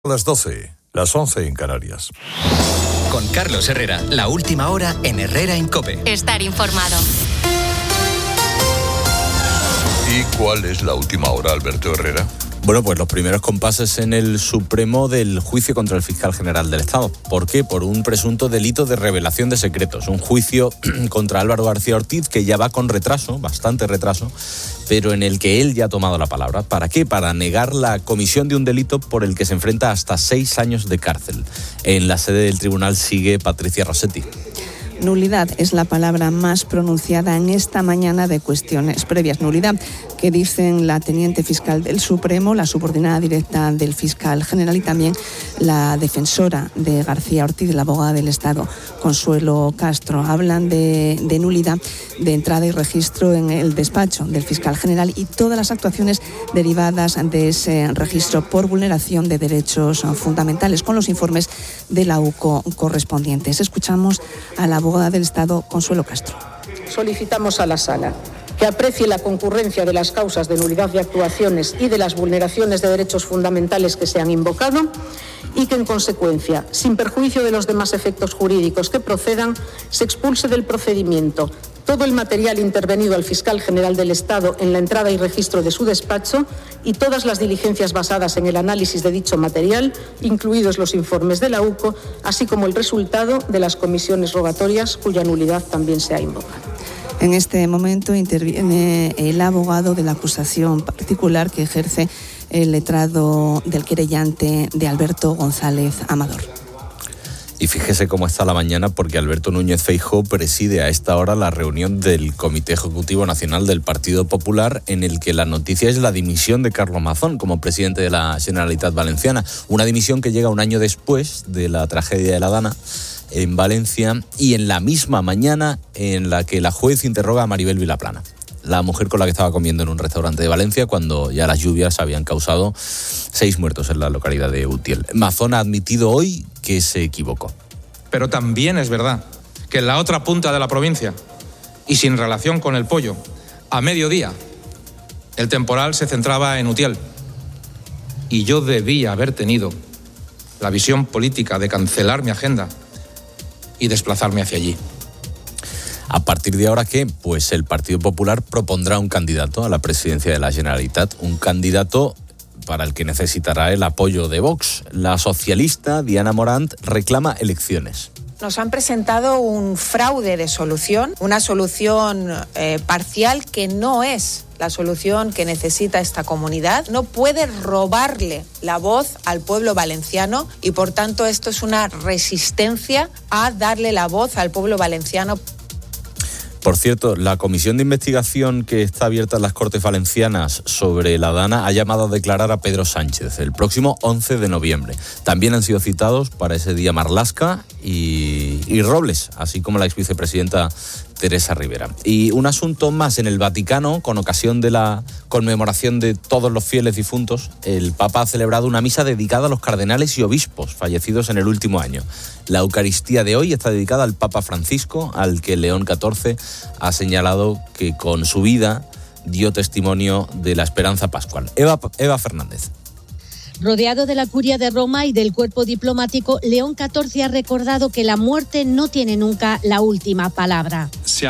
Las 12, las 11 en Canarias. Con Carlos Herrera, la última hora en Herrera en COPE. Estar informado. ¿Y cuál es la última hora, Alberto Herrera? Bueno, pues los primeros compases en el Supremo del juicio contra el fiscal general del Estado. ¿Por qué? Por un presunto delito de revelación de secretos. Un juicio contra Álvaro García Ortiz que ya va con retraso, bastante retraso, pero en el que él ya ha tomado la palabra. ¿Para qué? Para negar la comisión de un delito por el que se enfrenta hasta 6 años de cárcel. En la sede del tribunal sigue Patricia Rossetti. Nulidad es la palabra más pronunciada en esta mañana de cuestiones previas. Nulidad que dicen la teniente fiscal del Supremo, la subordinada directa del fiscal general y también la defensora de García Ortiz, la abogada del Estado, Consuelo Castro. Hablan de nulidad de entrada y registro en el despacho del fiscal general y todas las actuaciones derivadas de ese registro por vulneración de derechos fundamentales, con los informes de la UCO correspondientes. Escuchamos a la abogada del Estado, Consuelo Castro. Solicitamos a la Sala que aprecie la concurrencia de las causas de nulidad de actuaciones y de las vulneraciones de derechos fundamentales que se han invocado y que, en consecuencia, sin perjuicio de los demás efectos jurídicos que procedan, se expulse del procedimiento todo el material intervenido al fiscal general del Estado en la entrada y registro de su despacho y todas las diligencias basadas en el análisis de dicho material, incluidos los informes de la UCO, así como el resultado de las comisiones rogatorias cuya nulidad también se ha invocado. En este momento interviene el abogado de la acusación particular que ejerce el letrado del querellante de Alberto González Amador. Y fíjese cómo está la mañana, porque Alberto Núñez Feijóo preside a esta hora la reunión del Comité Ejecutivo Nacional del Partido Popular, en el que la noticia es la dimisión de Carlos Mazón como presidente de la Generalitat Valenciana. Una dimisión que llega un año después de la tragedia de la Dana en Valencia y en la misma mañana en la que la juez interroga a Maribel Vilaplana, la mujer con la que estaba comiendo en un restaurante de Valencia cuando ya las lluvias habían causado 6 muertos en la localidad de Utiel. Mazón ha admitido hoy que se equivocó. Pero también es verdad que en la otra punta de la provincia, y sin relación con el pollo, a mediodía, el temporal se centraba en Utiel. Y yo debía haber tenido la visión política de cancelar mi agenda y desplazarme hacia allí. ¿A partir de ahora qué? Pues el Partido Popular propondrá un candidato a la presidencia de la Generalitat, un candidato para el que necesitará el apoyo de Vox. La socialista Diana Morant reclama elecciones. Nos han presentado un fraude de solución, una solución parcial que no es la solución que necesita esta comunidad. No puede robarle la voz al pueblo valenciano y, por tanto, esto es una resistencia a darle la voz al pueblo valenciano. Por cierto, la comisión de investigación que está abierta en las Cortes Valencianas sobre la Dana ha llamado a declarar a Pedro Sánchez el próximo 11 de noviembre. También han sido citados para ese día Marlaska y Robles, así como la exvicepresidenta Teresa Rivera. Y un asunto más: en el Vaticano, con ocasión de la conmemoración de todos los fieles difuntos, el Papa ha celebrado una misa dedicada a los cardenales y obispos fallecidos en el último año. La Eucaristía de hoy está dedicada al Papa Francisco, al que León XIV ha señalado que con su vida dio testimonio de la esperanza pascual. Eva Fernández. Rodeado de la curia de Roma y del cuerpo diplomático, León XIV ha recordado que la muerte no tiene nunca la última palabra.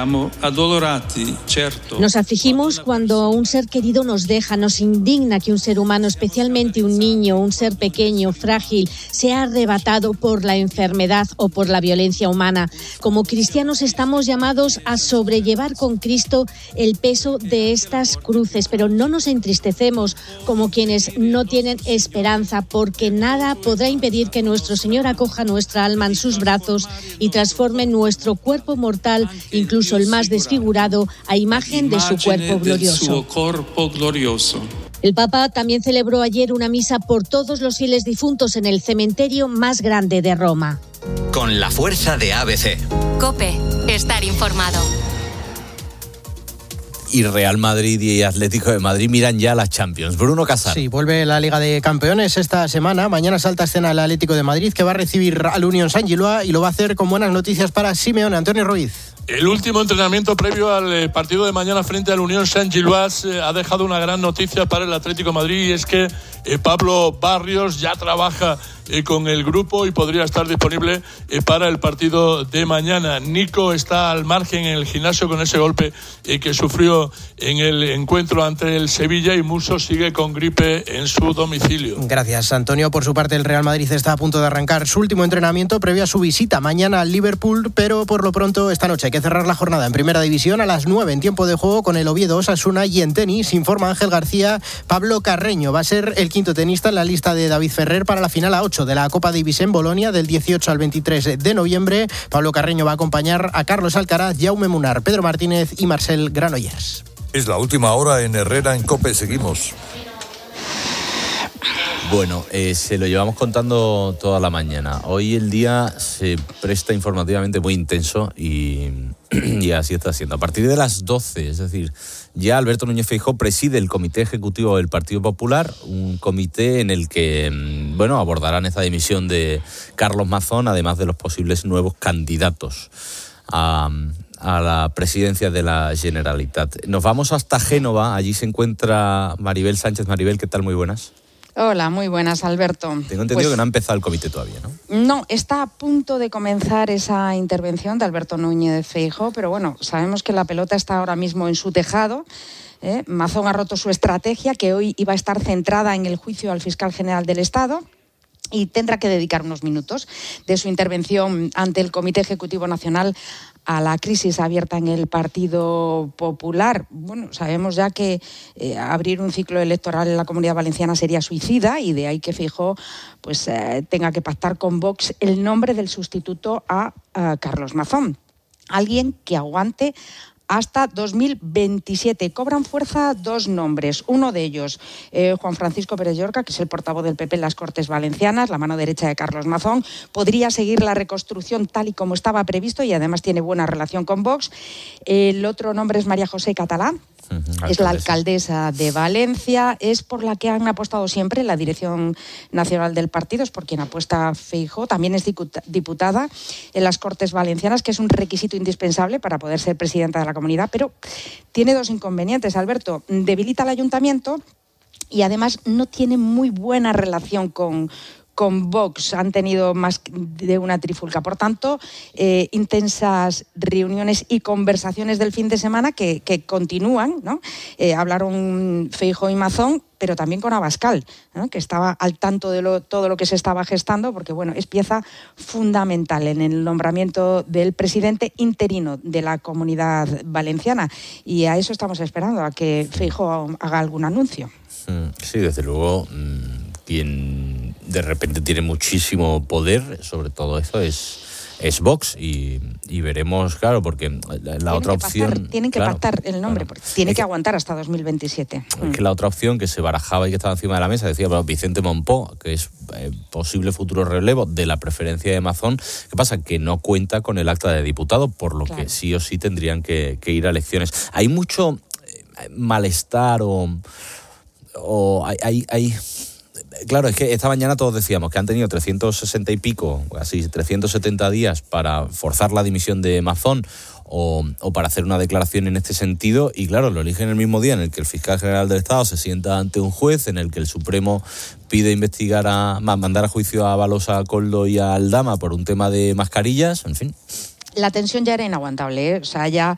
Nos afligimos cuando un ser querido nos deja, nos indigna que un ser humano, especialmente un niño, un ser pequeño, frágil, sea arrebatado por la enfermedad o por la violencia humana. Como cristianos estamos llamados a sobrellevar con Cristo el peso de estas cruces, pero no nos entristecemos como quienes no tienen esperanza, porque nada podrá impedir que nuestro Señor acoja nuestra alma en sus brazos y transforme nuestro cuerpo mortal, incluso el más desfigurado, a imagen de su cuerpo glorioso. El Papa también celebró ayer una misa por todos los fieles difuntos en el cementerio más grande de Roma. Con la fuerza de ABC. COPE, estar informado. Y Real Madrid y Atlético de Madrid miran ya a la Champions. Bruno Casar. Sí, vuelve la Liga de Campeones esta semana. Mañana salta a escena el Atlético de Madrid, que va a recibir al Unión Saint-Gilloise y lo va a hacer con buenas noticias para Simeone. Antonio Ruiz. El último entrenamiento previo al partido de mañana frente al Unión Saint-Gilloise ha dejado una gran noticia para el Atlético de Madrid, y es que Pablo Barrios ya trabaja con el grupo y podría estar disponible para el partido de mañana. Nico está al margen en el gimnasio con ese golpe que sufrió en el encuentro ante el Sevilla, y Musso sigue con gripe en su domicilio. Gracias, Antonio. Por su parte, el Real Madrid está a punto de arrancar su último entrenamiento previo a su visita mañana al Liverpool, pero por lo pronto esta noche hay que cerrar la jornada en Primera División a las 9 en tiempo de juego con el Oviedo Osasuna, y en tenis, informa Ángel García, Pablo Carreño va a ser el quinto tenista en la lista de David Ferrer para la final A8 de la Copa Davis en Bolonia del 18 al 23 de noviembre. Pablo Carreño va a acompañar a Carlos Alcaraz, Jaume Munar, Pedro Martínez y Marcel Granollers. Es la última hora en Herrera en COPE. Seguimos. Bueno, se lo llevamos contando toda la mañana. Hoy el día se presta informativamente muy intenso y así está siendo. A partir de las 12, es decir, ya Alberto Núñez Feijóo preside el Comité Ejecutivo del Partido Popular, un comité en el que, abordarán esta dimisión de Carlos Mazón, además de los posibles nuevos candidatos a la presidencia de la Generalitat. Nos vamos hasta Génova, allí se encuentra Maribel Sánchez. Maribel, ¿qué tal? Muy buenas. Hola, muy buenas, Alberto. Tengo entendido que no ha empezado el comité todavía, ¿no? No, está a punto de comenzar esa intervención de Alberto Núñez Feijóo, pero bueno, sabemos que la pelota está ahora mismo en su tejado. Mazón ha roto su estrategia, que hoy iba a estar centrada en el juicio al fiscal general del Estado, y tendrá que dedicar unos minutos de su intervención ante el Comité Ejecutivo Nacional a la crisis abierta en el Partido Popular. Bueno, sabemos ya que abrir un ciclo electoral en la Comunidad Valenciana sería suicida, y de ahí que Feijóo tenga que pactar con Vox el nombre del sustituto a Carlos Mazón. Alguien que aguante hasta 2027. Cobran fuerza dos nombres. Uno de ellos, Juan Francisco Pérez Llorca, que es el portavoz del PP en las Cortes Valencianas, la mano derecha de Carlos Mazón. Podría seguir la reconstrucción tal y como estaba previsto, y además tiene buena relación con Vox. El otro nombre es María José Catalá. Es la alcaldesa de Valencia, es por la que han apostado siempre la dirección nacional del partido, es por quien apuesta Feijóo. También es diputada en las Cortes Valencianas, que es un requisito indispensable para poder ser presidenta de la comunidad, pero tiene dos inconvenientes, Alberto. Debilita al ayuntamiento y además no tiene muy buena relación con Vox. Han tenido más de una trifulca. Por tanto, intensas reuniones y conversaciones del fin de semana que continúan, ¿no? Hablaron Feijóo y Mazón, pero también con Abascal, ¿no?, que estaba al tanto de todo lo que se estaba gestando, porque es pieza fundamental en el nombramiento del presidente interino de la Comunidad Valenciana. Y a eso estamos esperando, a que Feijóo haga algún anuncio. Sí, desde luego, quien de repente tiene muchísimo poder sobre todo esto es Vox, y veremos, claro, porque la otra opción... Tienen que pactar el nombre, porque tiene que aguantar hasta 2027. Es que la otra opción que se barajaba y que estaba encima de la mesa, decía Vicente Monpó, que es posible futuro relevo de la preferencia de Mazón. ¿Qué pasa? Que no cuenta con el acta de diputado, por lo que sí o sí tendrían que ir a elecciones. Hay mucho malestar o hay Claro, es que esta mañana todos decíamos que han tenido 360 y pico, casi 370 días para forzar la dimisión de Mazón o para hacer una declaración en este sentido, y claro, lo eligen el mismo día en el que el fiscal general del Estado se sienta ante un juez, en el que el Supremo pide mandar a juicio a Balosa, Koldo y a Aldama por un tema de mascarillas, en fin. La tensión ya era inaguantable, O sea, ya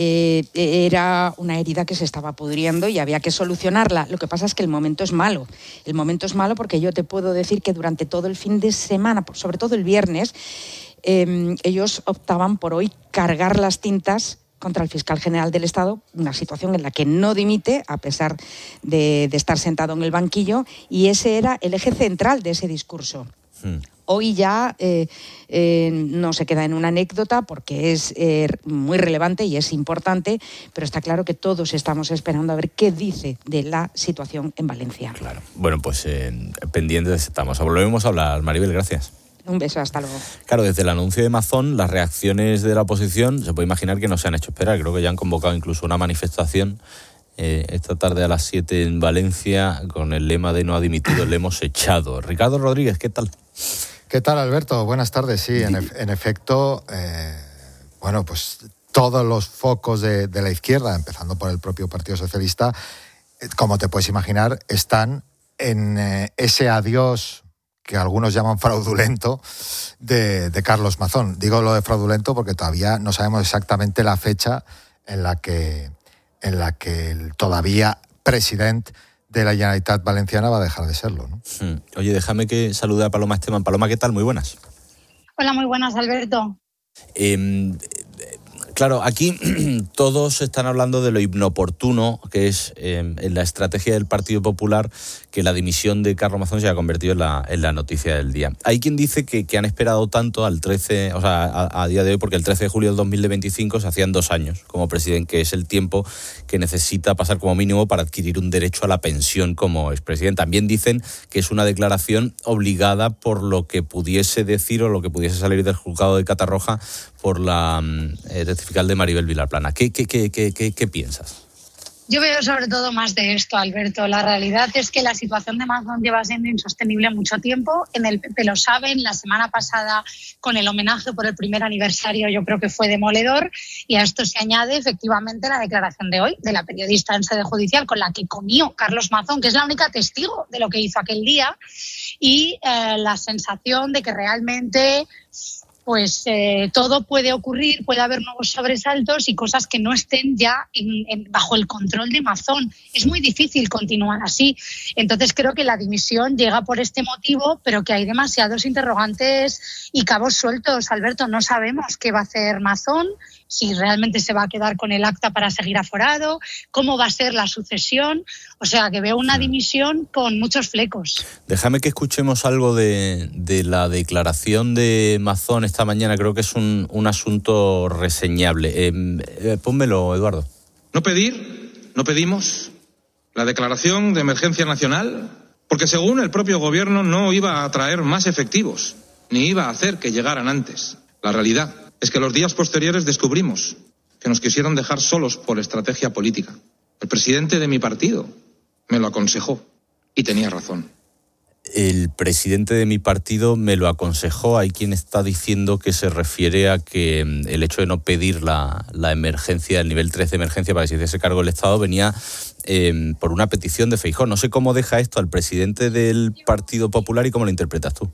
era una herida que se estaba pudriendo y había que solucionarla. Lo que pasa es que el momento es malo. El momento es malo porque yo te puedo decir que durante todo el fin de semana, sobre todo el viernes, ellos optaban por hoy cargar las tintas contra el fiscal general del Estado, una situación en la que no dimite, a pesar de estar sentado en el banquillo, y ese era el eje central de ese discurso. Hoy ya no se queda en una anécdota, porque es muy relevante y es importante, pero está claro que todos estamos esperando a ver qué dice de la situación en Valencia. Claro. Bueno, pues pendientes estamos. Volvemos a hablar. Maribel, gracias. Un beso, hasta luego. Claro, desde el anuncio de Mazón, las reacciones de la oposición se puede imaginar que no se han hecho esperar. Creo que ya han convocado incluso una manifestación esta tarde a las 7 en Valencia con el lema de "no ha dimitido, le hemos echado". Ricardo Rodríguez, ¿qué tal? ¿Qué tal, Alberto? Buenas tardes. Sí, en efecto, pues todos los focos de la izquierda, empezando por el propio Partido Socialista, como te puedes imaginar, están en ese adiós que algunos llaman fraudulento de Carlos Mazón. Digo lo de fraudulento porque todavía no sabemos exactamente la fecha en la que el todavía presidente de la Generalitat Valenciana va a dejar de serlo, ¿no? Oye, déjame que salude a Paloma Esteban. Paloma, ¿qué tal? Muy buenas. Hola, muy buenas, Alberto. Claro, aquí todos están hablando de lo inoportuno que es en la estrategia del Partido Popular que la dimisión de Carlos Mazón se haya convertido en la noticia del día. Hay quien dice que han esperado tanto al 13, o sea, a día de hoy, porque el 13 de julio del 2025 se hacían 2 años como presidente, que es el tiempo que necesita pasar como mínimo para adquirir un derecho a la pensión como expresidente. También dicen que es una declaración obligada por lo que pudiese decir o lo que pudiese salir del juzgado de Catarroja por la fiscal de Maribel Vilarplana. ¿Qué piensas? Yo veo sobre todo más de esto, Alberto. La realidad es que la situación de Mazón lleva siendo insostenible mucho tiempo. En el PP lo saben. La semana pasada, con el homenaje por el primer aniversario, yo creo que fue demoledor. Y a esto se añade efectivamente la declaración de hoy de la periodista en sede judicial con la que comió Carlos Mazón, que es la única testigo de lo que hizo aquel día. Y la sensación de que realmente todo puede ocurrir, puede haber nuevos sobresaltos y cosas que no estén ya bajo el control de Mazón. Es muy difícil continuar así. Entonces creo que la dimisión llega por este motivo, pero que hay demasiados interrogantes y cabos sueltos. Alberto, no sabemos qué va a hacer Mazón, si realmente se va a quedar con el acta para seguir aforado, cómo va a ser la sucesión. O sea, que veo una dimisión con muchos flecos. Déjame que escuchemos algo de la declaración de Mazón esta mañana. Creo que es un asunto reseñable. Pónmelo, Eduardo. No pedimos la declaración de emergencia nacional porque según el propio gobierno no iba a traer más efectivos, ni iba a hacer que llegaran antes. La realidad es que los días posteriores descubrimos que nos quisieron dejar solos por estrategia política. El presidente de mi partido me lo aconsejó y tenía razón. El presidente de mi partido me lo aconsejó. Hay quien está diciendo que se refiere a que el hecho de no pedir la emergencia, el nivel 3 de emergencia para que se hiciese cargo del Estado venía por una petición de Feijóo. No sé cómo deja esto al presidente del Partido Popular y cómo lo interpretas tú.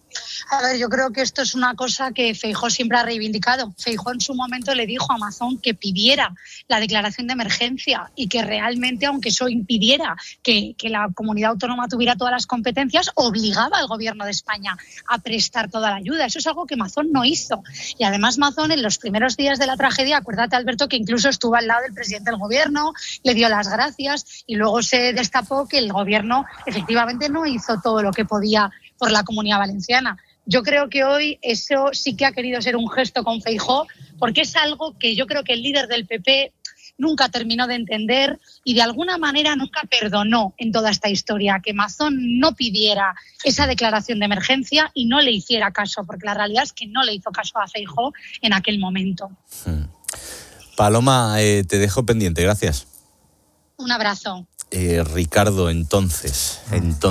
A ver, yo creo que esto es una cosa que Feijóo siempre ha reivindicado. Feijóo en su momento le dijo a Mazón que pidiera la declaración de emergencia y que realmente, aunque eso impidiera que la comunidad autónoma tuviera todas las competencias, obligaba al gobierno de España a prestar toda la ayuda. Eso es algo que Mazón no hizo. Y además Mazón, en los primeros días de la tragedia, acuérdate, Alberto, que incluso estuvo al lado del presidente del gobierno, le dio las gracias y luego se destapó que el gobierno efectivamente no hizo todo lo que podía por la Comunidad Valenciana. Yo creo que hoy eso sí que ha querido ser un gesto con Feijóo, porque es algo que yo creo que el líder del PP nunca terminó de entender y de alguna manera nunca perdonó en toda esta historia, que Mazón no pidiera esa declaración de emergencia y no le hiciera caso, porque la realidad es que no le hizo caso a Feijóo en aquel momento. Paloma, te dejo pendiente, gracias. Un abrazo. Ricardo, entonces.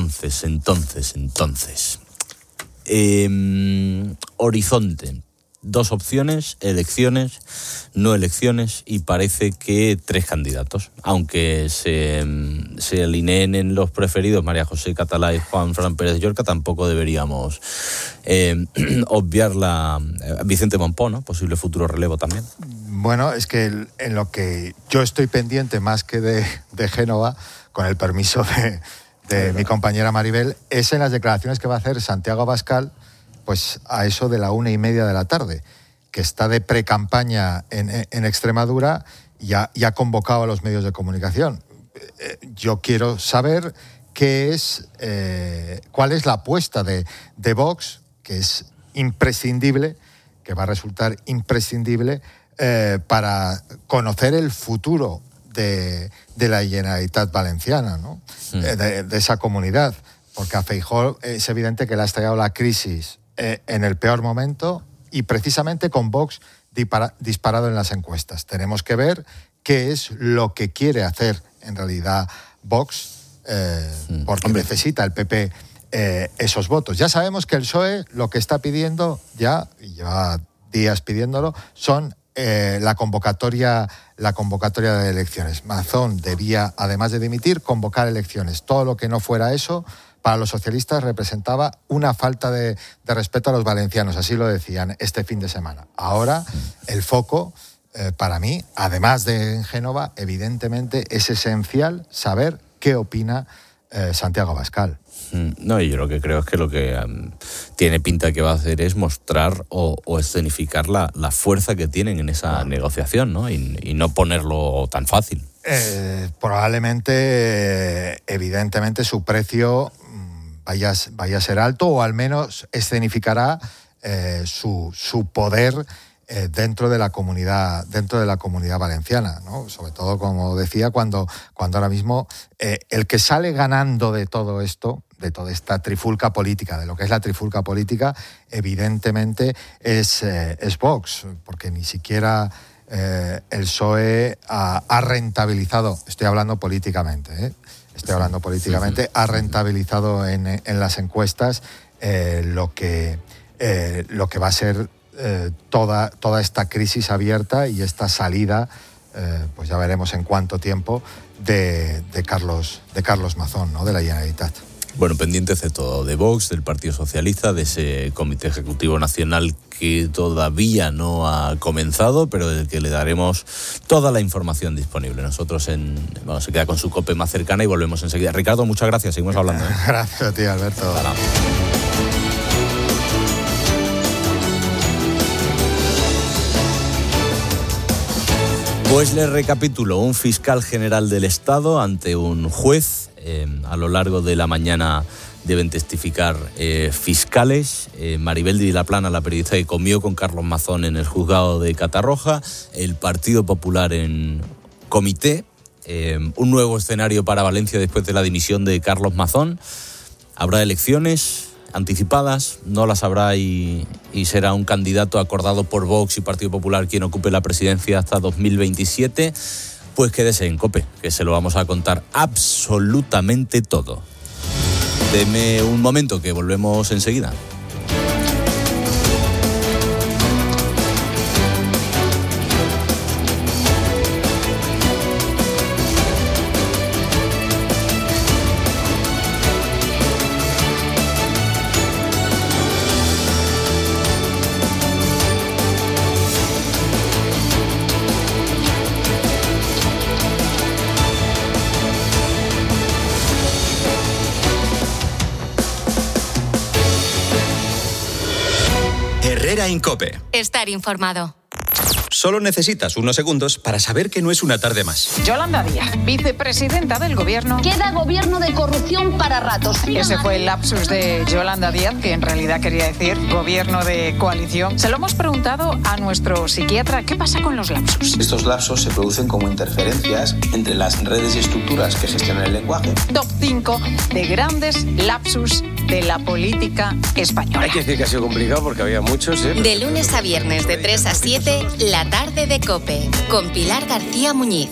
Horizonte. 2 opciones, elecciones, no elecciones, y parece que 3 candidatos. Aunque se alineen en los preferidos María José Catalá y Juan Fran Pérez de Llorca, tampoco deberíamos obviar Vicente Monpó, ¿no? Posible futuro relevo también. Bueno, es que en lo que yo estoy pendiente más que de Génova, con el permiso de mi compañera Maribel, es en las declaraciones que va a hacer Santiago Abascal, pues a eso de la 1:30 de la tarde, que está de precampaña en Extremadura y ha convocado a los medios de comunicación. Yo quiero saber cuál es la apuesta de Vox, que es imprescindible, que va a resultar imprescindible para conocer el futuro de la Generalitat Valenciana, ¿no? De esa comunidad, porque a Feijóo es evidente que le ha estallado la crisis en el peor momento y precisamente con Vox disparado en las encuestas. Tenemos que ver qué es lo que quiere hacer en realidad Vox, porque necesita el PP esos votos. Ya sabemos que el PSOE lo que está pidiendo, y lleva días pidiéndolo, son la convocatoria de elecciones. Mazón debía, además de dimitir, convocar elecciones. Todo lo que no fuera eso, para los socialistas representaba una falta de respeto a los valencianos, así lo decían este fin de semana. Ahora, el foco, para mí, además de en Génova, evidentemente es esencial saber qué opina Santiago Abascal. No, y yo lo que creo es que lo que tiene pinta que va a hacer es mostrar o escenificar la fuerza que tienen en esa negociación, ¿no? Y no ponerlo tan fácil. Probablemente, evidentemente, su precio vaya a ser alto, o al menos escenificará su poder dentro de la comunidad valenciana, ¿no? Sobre todo, como decía, cuando ahora mismo el que sale ganando de todo esto, de toda esta trifulca política, de lo que es la trifulca política, evidentemente es Vox, porque ni siquiera el PSOE ha rentabilizado, estoy hablando políticamente, ha rentabilizado en las encuestas lo que va a ser toda esta crisis abierta y esta salida, pues ya veremos en cuánto tiempo, de Carlos Mazón, ¿no? De la Generalitat. Bueno, pendientes de todo, de Vox, del Partido Socialista, de ese Comité Ejecutivo Nacional que todavía no ha comenzado, pero del que le daremos toda la información disponible. Nosotros se queda con su COPE más cercana y volvemos enseguida. Ricardo, muchas gracias, seguimos hablando. Gracias a ti, Alberto. Hasta luego. Pues le recapitulo, un fiscal general del Estado ante un juez. A lo largo de la mañana deben testificar fiscales. Maribel de la Plana, la periodista que comió con Carlos Mazón en el juzgado de Catarroja. El Partido Popular en comité. Un nuevo escenario para Valencia después de la dimisión de Carlos Mazón. Habrá elecciones anticipadas, no las habrá y será un candidato acordado por Vox y Partido Popular quien ocupe la presidencia hasta 2027. Pues quédese en COPE, que se lo vamos a contar absolutamente todo. Deme un momento, que volvemos enseguida. En COPE. Estar informado. Solo necesitas unos segundos para saber que no es una tarde más. Yolanda Díaz, vicepresidenta del Gobierno. Queda gobierno de corrupción para ratos. Ese fue el lapsus de Yolanda Díaz, que en realidad quería decir gobierno de coalición. Se lo hemos preguntado a nuestro psiquiatra. ¿Qué pasa con los lapsus? Estos lapsus se producen como interferencias entre las redes y estructuras que gestionan el lenguaje. Top 5 de grandes lapsus de la política española. Hay que decir que ha sido complicado porque había muchos, ¿eh? De lunes a viernes de 3 a 7, la tarde de COPE, con Pilar García Muñiz.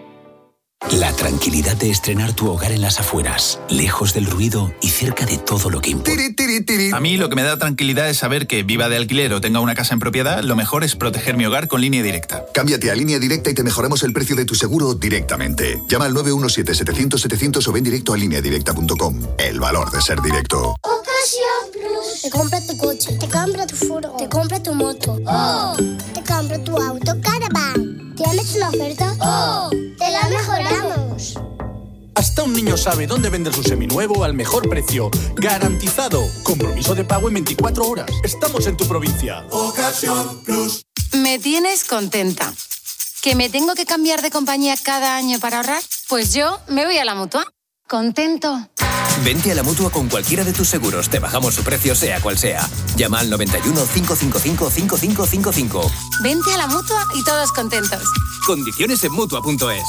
La tranquilidad de estrenar tu hogar en las afueras, lejos del ruido y cerca de todo lo que importa. A mí lo que me da tranquilidad es saber que viva de alquiler o tenga una casa en propiedad, lo mejor es proteger mi hogar con Línea Directa. Cámbiate a Línea Directa y te mejoramos el precio de tu seguro directamente. Llama al 917-700-700 o ven directo a lineadirecta.com. El valor de ser directo. Ocasión Plus. Te compra tu coche, te compra tu furgo, te compra tu moto. ¡Oh! Te compra tu auto Caravan. ¿Tienes una oferta? ¡Oh! ¡Te la mejoramos! Hasta un niño sabe dónde vender su seminuevo al mejor precio. ¡Garantizado! Compromiso de pago en 24 horas. Estamos en tu provincia. Ocasión Plus. Me tienes contenta. ¿Que me tengo que cambiar de compañía cada año para ahorrar? Pues yo me voy a la Mutua. Contento. Vente a la Mutua con cualquiera de tus seguros. Te bajamos su precio, sea cual sea. Llama al 91 555 5555. Vente a la Mutua y todos contentos. Condiciones en Mutua.es.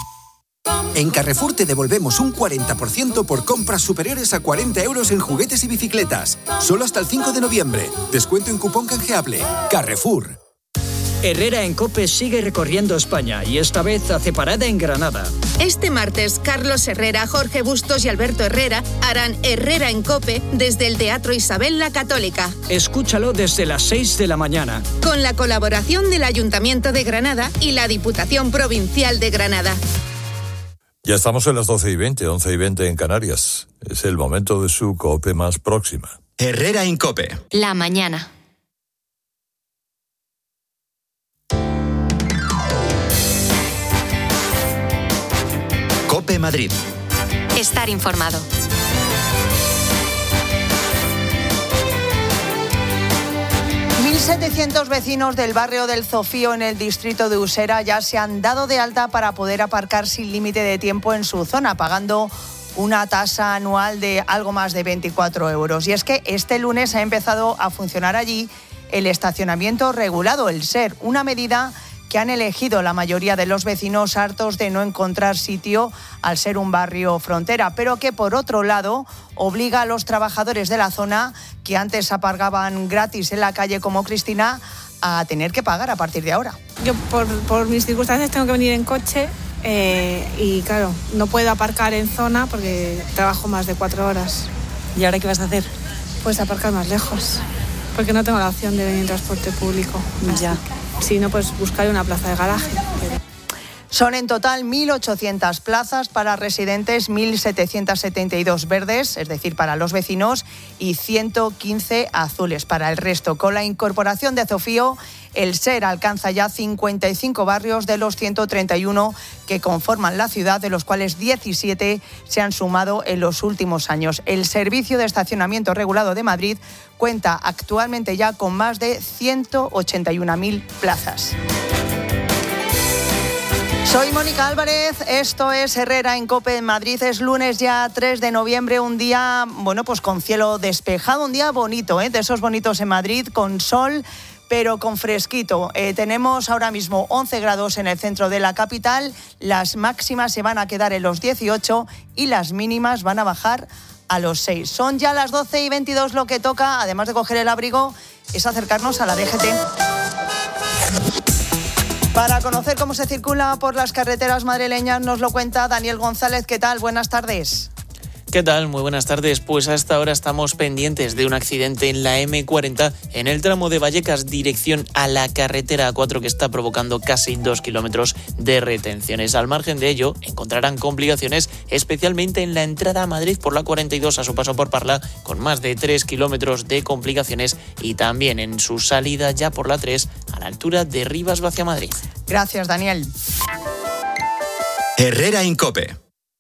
En Carrefour te devolvemos un 40% por compras superiores a 40 euros en juguetes y bicicletas. Solo hasta el 5 de noviembre. Descuento en cupón canjeable. Carrefour. Herrera en COPE sigue recorriendo España y esta vez hace parada en Granada. Este martes, Carlos Herrera, Jorge Bustos y Alberto Herrera harán Herrera en COPE desde el Teatro Isabel la Católica. Escúchalo desde las 6 de la mañana. Con la colaboración del Ayuntamiento de Granada y la Diputación Provincial de Granada. Ya estamos en las 12:20, 11:20 en Canarias. Es el momento de su COPE más próxima. Herrera en COPE. La mañana. COPE Madrid. Estar informado. $1.700 vecinos del barrio del Zofío en el distrito de Usera ya se han dado de alta para poder aparcar sin límite de tiempo en su zona, pagando una tasa anual de algo más de 24 euros. Y es que este lunes ha empezado a funcionar allí el estacionamiento regulado, el SER, una medida que han elegido la mayoría de los vecinos hartos de no encontrar sitio al ser un barrio frontera, pero que por otro lado obliga a los trabajadores de la zona que antes aparcaban gratis en la calle como Cristina a tener que pagar a partir de ahora. Yo por mis circunstancias tengo que venir en coche y claro, no puedo aparcar en zona porque trabajo más de 4 horas. ¿Y ahora qué vas a hacer? Pues aparcar más lejos, porque no tengo la opción de venir en transporte público. Ya. Si no, pues buscaré una plaza de garaje. Son en total 1.800 plazas para residentes, 1.772 verdes, es decir, para los vecinos, y 115 azules para el resto. Con la incorporación de Zofío, el SER alcanza ya 55 barrios de los 131 que conforman la ciudad, de los cuales 17 se han sumado en los últimos años. El Servicio de Estacionamiento Regulado de Madrid cuenta actualmente ya con más de 181.000 plazas. Soy Mónica Álvarez, esto es Herrera en COPE en Madrid. Es lunes ya 3 de noviembre, un día, bueno, pues con cielo despejado, un día bonito, de esos bonitos en Madrid, con sol, pero con fresquito. Tenemos ahora mismo 11 grados en el centro de la capital, las máximas se van a quedar en los 18 y las mínimas van a bajar a los 6. Son ya las 12:22, lo que toca, además de coger el abrigo, es acercarnos a la DGT. Para conocer cómo se circula por las carreteras madrileñas nos lo cuenta Daniel González. ¿Qué tal? Buenas tardes. ¿Qué tal? Muy buenas tardes. Pues hasta ahora estamos pendientes de un accidente en la M40 en el tramo de Vallecas dirección a la carretera A4 que está provocando casi 2 kilómetros de retenciones. Al margen de ello, encontrarán complicaciones especialmente en la entrada a Madrid por la 42 a su paso por Parla, con más de 3 kilómetros de complicaciones, y también en su salida ya por la 3 a la altura de Rivas hacia Madrid. Gracias, Daniel. Herrera en COPE.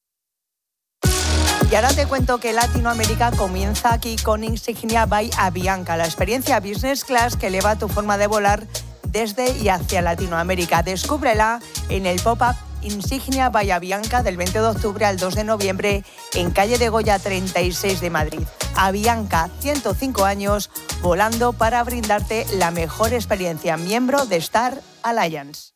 Y ahora te cuento que Latinoamérica comienza aquí con Insignia by Avianca, la experiencia business class que eleva tu forma de volar desde y hacia Latinoamérica. Descúbrela en el pop-up Insignia by Avianca del 20 de octubre al 2 de noviembre en calle de Goya 36 de Madrid. Avianca, 105 años volando para brindarte la mejor experiencia. Miembro de Star Alliance.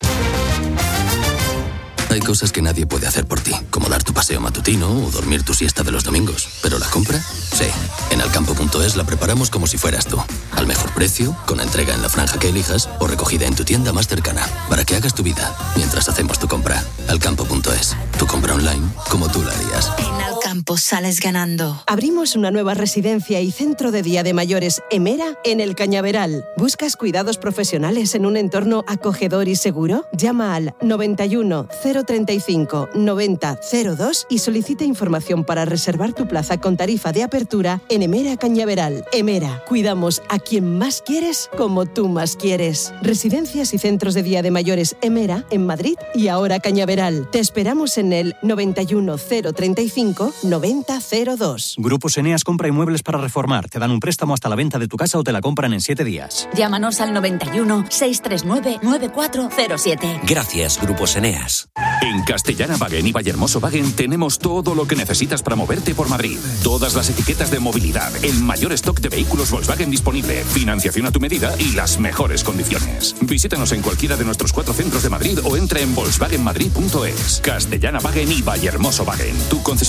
Hay cosas que nadie puede hacer por ti, como dar tu paseo matutino o dormir tu siesta de los domingos. ¿Pero la compra? Sí. En Alcampo.es la preparamos como si fueras tú. Al mejor precio, con entrega en la franja que elijas o recogida en tu tienda más cercana. Para que hagas tu vida mientras hacemos tu compra. Alcampo.es. Tu compra online como tú la harías. En Alcampo sales ganando. Abrimos una nueva residencia y centro de día de mayores Emera en El Cañaveral. ¿Buscas cuidados profesionales en un entorno acogedor y seguro? Llama al 91 035 90 02 y solicita información para reservar tu plaza con tarifa de apertura en Emera Cañaveral. Emera, cuidamos a quien más quieres como tú más quieres. Residencias y centros de día de mayores Emera en Madrid y ahora Cañaveral. Te esperamos en el 91 035 90 02. Grupos Eneas compra inmuebles para reformar. Te dan un préstamo hasta la venta de tu casa o te la compran en 7 días. Llámanos al 91 639 9407. Gracias, Grupos Eneas. En Castellana-Wagen y Vallehermoso-Wagen tenemos todo lo que necesitas para moverte por Madrid. Todas las etiquetas de movilidad, el mayor stock de vehículos Volkswagen disponible, financiación a tu medida y las mejores condiciones. Visítanos en cualquiera de nuestros 4 centros de Madrid o entra en volkswagenmadrid.es. Castellana-Wagen y Vallehermoso-Wagen, tu concesionario oficial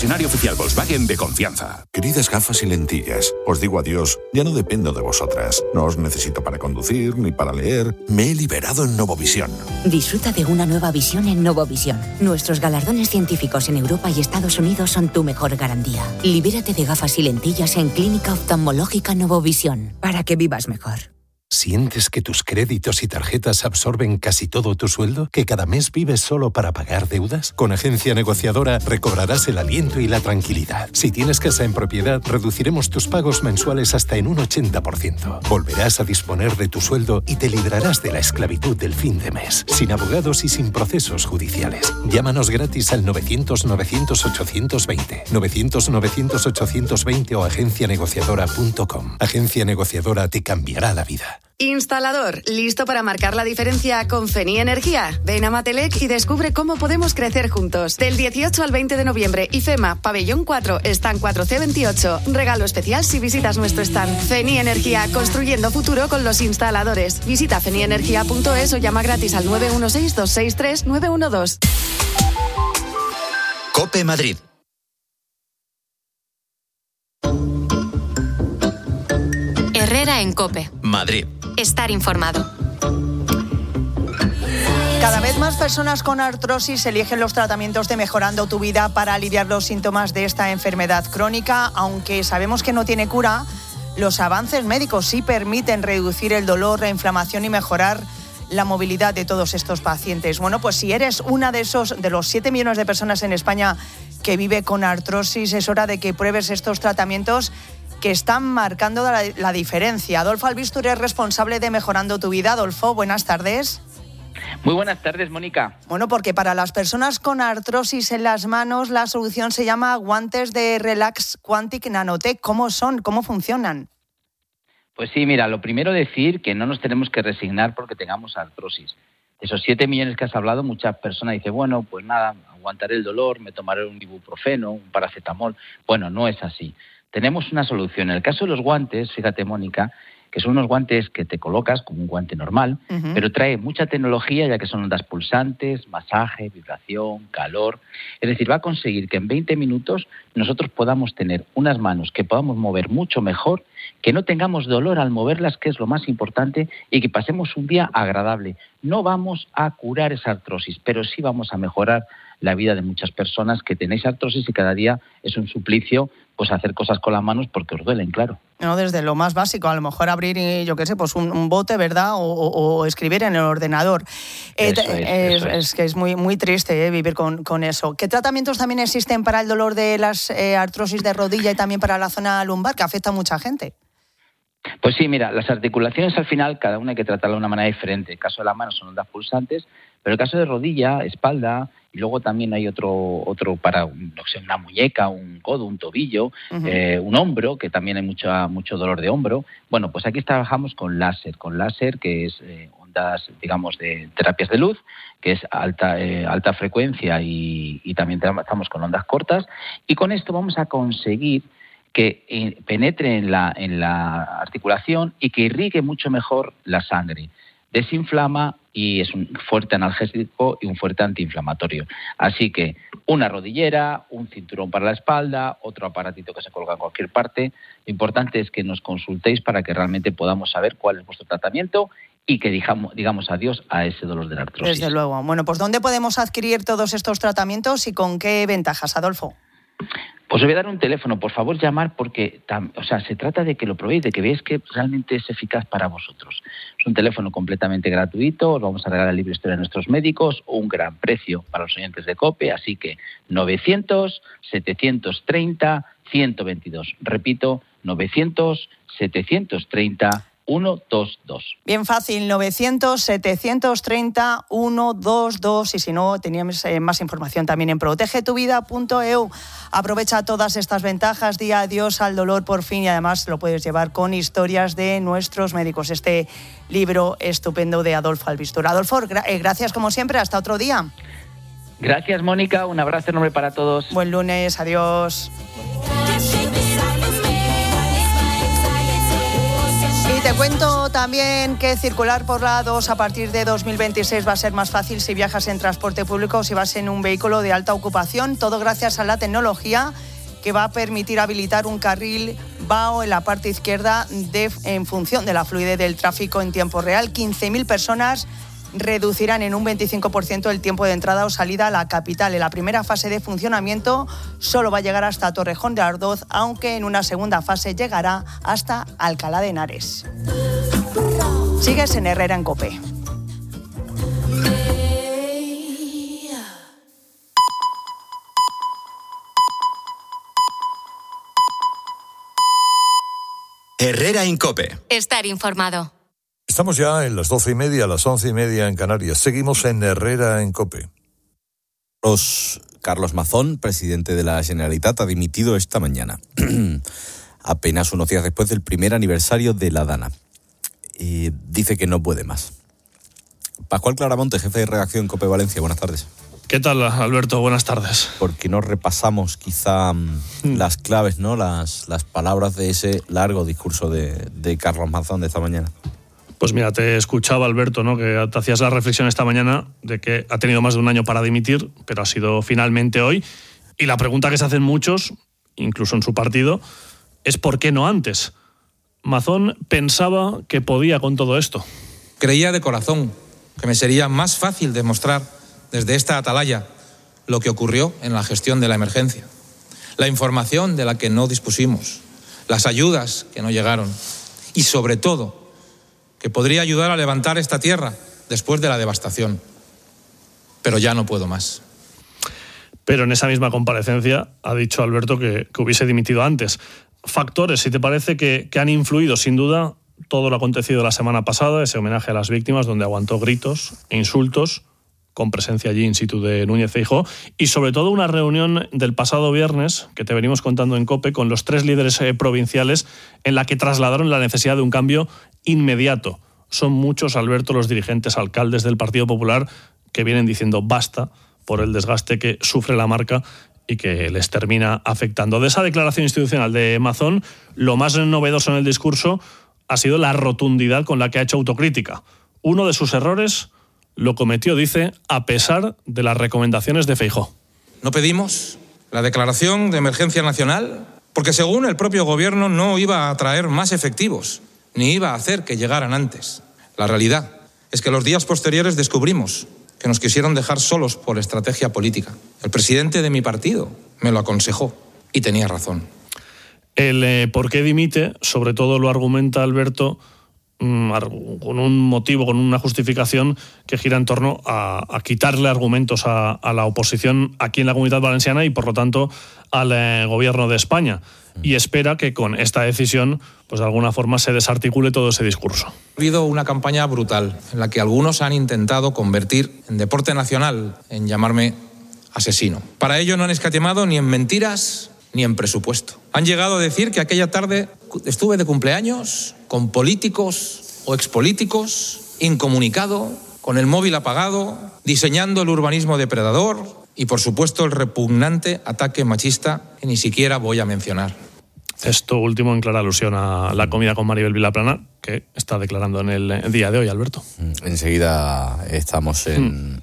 oficial Volkswagen de confianza. Queridas gafas y lentillas, os digo adiós, ya no dependo de vosotras. No os necesito para conducir ni para leer. Me he liberado en Novovisión. Disfruta de una nueva visión en Novovisión. Nuestros galardones científicos en Europa y Estados Unidos son tu mejor garantía. Libérate de gafas y lentillas en Clínica Oftalmológica Novovisión, para que vivas mejor. ¿Sientes que tus créditos y tarjetas absorben casi todo tu sueldo? ¿Que cada mes vives solo para pagar deudas? Con Agencia Negociadora recobrarás el aliento y la tranquilidad. Si tienes casa en propiedad, reduciremos tus pagos mensuales hasta en un 80%. Volverás a disponer de tu sueldo y te librarás de la esclavitud del fin de mes, sin abogados y sin procesos judiciales. Llámanos gratis al 900-900-820, 900-900-820 o agencianegociadora.com. Agencia Negociadora te cambiará la vida. Instalador, ¿listo para marcar la diferencia con Feni Energía? Ven a Matelec y descubre cómo podemos crecer juntos. Del 18 al 20 de noviembre, IFEMA, Pabellón 4, Stand 4C28. Regalo especial si visitas nuestro stand. Feni Energía, construyendo futuro con los instaladores. Visita fenienergia.es o llama gratis al 916-263-912. COPE Madrid. Herrera en COPE. Madrid. Estar informado. Cada vez más personas con artrosis eligen los tratamientos de Mejorando tu Vida para aliviar los síntomas de esta enfermedad crónica. Aunque sabemos que no tiene cura, los avances médicos sí permiten reducir el dolor, la inflamación y mejorar la movilidad de todos estos pacientes. Bueno, pues si eres una de los 7 millones de personas en España que vive con artrosis, es hora de que pruebes estos tratamientos que están marcando la diferencia. Adolfo Albistur es responsable de Mejorando tu Vida. Adolfo, buenas tardes. Muy buenas tardes, Mónica. Bueno, porque para las personas con artrosis en las manos, la solución se llama guantes de Relax Quantic Nanotech. ¿Cómo son? ¿Cómo funcionan? Pues sí, mira, lo primero decir que no nos tenemos que resignar porque tengamos artrosis. De esos 7 millones que has hablado, muchas personas dicen, bueno, pues nada, aguantaré el dolor, me tomaré un ibuprofeno, un paracetamol. Bueno, no es así. Tenemos una solución. En el caso de los guantes, fíjate, Mónica, que son unos guantes que te colocas como un guante normal, pero trae mucha tecnología, ya que son ondas pulsantes, masaje, vibración, calor. Es decir, va a conseguir que en 20 minutos nosotros podamos tener unas manos que podamos mover mucho mejor, que no tengamos dolor al moverlas, que es lo más importante, y que pasemos un día agradable. No vamos a curar esa artrosis, pero sí vamos a mejorar la vida de muchas personas que tenéis artrosis y cada día es un suplicio pues hacer cosas con las manos porque os duelen, claro. No, desde lo más básico, a lo mejor abrir, yo qué sé, pues un bote, ¿verdad? O escribir en el ordenador. Es que es muy, muy triste vivir con eso. ¿Qué tratamientos también existen para el dolor de las artrosis de rodilla y también para la zona lumbar, que afecta a mucha gente? Pues sí, mira, las articulaciones al final, cada una hay que tratarla de una manera diferente. El caso de la mano son ondas pulsantes, pero el caso de rodilla, espalda, y luego también hay otro para, no sé, una muñeca, un codo, un tobillo, un hombro, que también hay mucho dolor de hombro. Bueno, pues aquí trabajamos con láser, que es ondas, digamos, de terapias de luz, que es alta frecuencia y también trabajamos con ondas cortas, y con esto vamos a conseguir que penetre en la articulación y que irrigue mucho mejor la sangre. Desinflama y es un fuerte analgésico y un fuerte antiinflamatorio. Así que una rodillera, un cinturón para la espalda, otro aparatito que se colga en cualquier parte. Lo importante es que nos consultéis para que realmente podamos saber cuál es vuestro tratamiento y que digamos adiós a ese dolor de la artrosis. Desde luego. Bueno, pues ¿dónde podemos adquirir todos estos tratamientos y con qué ventajas, Adolfo? Pues os voy a dar un teléfono, por favor llamar porque se trata de que lo probéis, de que veáis que realmente es eficaz para vosotros. Es un teléfono completamente gratuito, os vamos a regalar el libro Historia de nuestros médicos, un gran precio para los oyentes de COPE, así que 900-730-122. Repito, 900-730-122. Bien fácil, 900-730-122 y si no, teníamos más información también en protegetuvida.eu. Aprovecha todas estas ventajas, di adiós al dolor por fin y además lo puedes llevar con historias de nuestros médicos. Este libro estupendo de Adolfo Albistur. Adolfo, gracias como siempre, hasta otro día. Gracias, Mónica, un abrazo enorme para todos. Buen lunes, adiós. Te cuento también que circular por la A2 a partir de 2026 va a ser más fácil si viajas en transporte público o si vas en un vehículo de alta ocupación, todo gracias a la tecnología que va a permitir habilitar un carril BAO en la parte izquierda en función de la fluidez del tráfico en tiempo real. 15.000 personas reducirán en un 25% el tiempo de entrada o salida a la capital. En la primera fase de funcionamiento solo va a llegar hasta Torrejón de Ardoz, aunque en una segunda fase llegará hasta Alcalá de Henares. Sigues en Herrera en COPE. Herrera en COPE. Estar informado. Estamos ya en las 12:30, las 11:30 en Canarias. Seguimos en Herrera en COPE. Carlos Mazón, presidente de la Generalitat, ha dimitido esta mañana, apenas unos días después del primer aniversario de la Dana. Y dice que no puede más. Pascual Claramonte, jefe de redacción COPE Valencia, buenas tardes. ¿Qué tal, Alberto? Buenas tardes. ¿Por qué no repasamos quizá las claves, ¿no? las palabras de ese largo discurso de Carlos Mazón de esta mañana? Pues mira, te escuchaba, Alberto, ¿no? Que te hacías la reflexión esta mañana de que ha tenido más de un año para dimitir, pero ha sido finalmente hoy. Y la pregunta que se hacen muchos, incluso en su partido, es ¿por qué no antes? Mazón pensaba que podía con todo esto. Creía de corazón que me sería más fácil demostrar desde esta atalaya lo que ocurrió en la gestión de la emergencia, la información de la que no dispusimos, las ayudas que no llegaron y, sobre todo, que podría ayudar a levantar esta tierra después de la devastación. Pero ya no puedo más. Pero en esa misma comparecencia ha dicho Alberto que hubiese dimitido antes. Factores, si te parece, que han influido sin duda todo lo acontecido la semana pasada, ese homenaje a las víctimas donde aguantó gritos e insultos, con presencia allí in situ de Núñez Feijóo, y sobre todo una reunión del pasado viernes, que te venimos contando en COPE, con los 3 líderes provinciales, en la que trasladaron la necesidad de un cambio inmediato. Son muchos, Alberto, los dirigentes alcaldes del Partido Popular que vienen diciendo basta por el desgaste que sufre la marca y que les termina afectando. De esa declaración institucional de Mazón, lo más novedoso en el discurso ha sido la rotundidad con la que ha hecho autocrítica. Uno de sus errores lo cometió, dice, a pesar de las recomendaciones de Feijóo. No pedimos la declaración de emergencia nacional porque, según el propio gobierno, no iba a traer más efectivos ni iba a hacer que llegaran antes. La realidad es que los días posteriores descubrimos que nos quisieron dejar solos por estrategia política. El presidente de mi partido me lo aconsejó y tenía razón. El por qué dimite, sobre todo lo argumenta Alberto con un motivo, con una justificación que gira en torno a quitarle argumentos a la oposición aquí en la Comunidad Valenciana y, por lo tanto, al gobierno de España. Y espera que con esta decisión, pues de alguna forma se desarticule todo ese discurso. Ha habido una campaña brutal en la que algunos han intentado convertir en deporte nacional en llamarme asesino. Para ello no han escatimado ni en mentiras ni en presupuesto. Han llegado a decir que aquella tarde estuve de cumpleaños con políticos o expolíticos, incomunicado, con el móvil apagado, diseñando el urbanismo depredador y, por supuesto, el repugnante ataque machista que ni siquiera voy a mencionar. Esto último en clara alusión a la comida con Maribel Vilaplana, que está declarando en el día de hoy, Alberto. Enseguida estamos en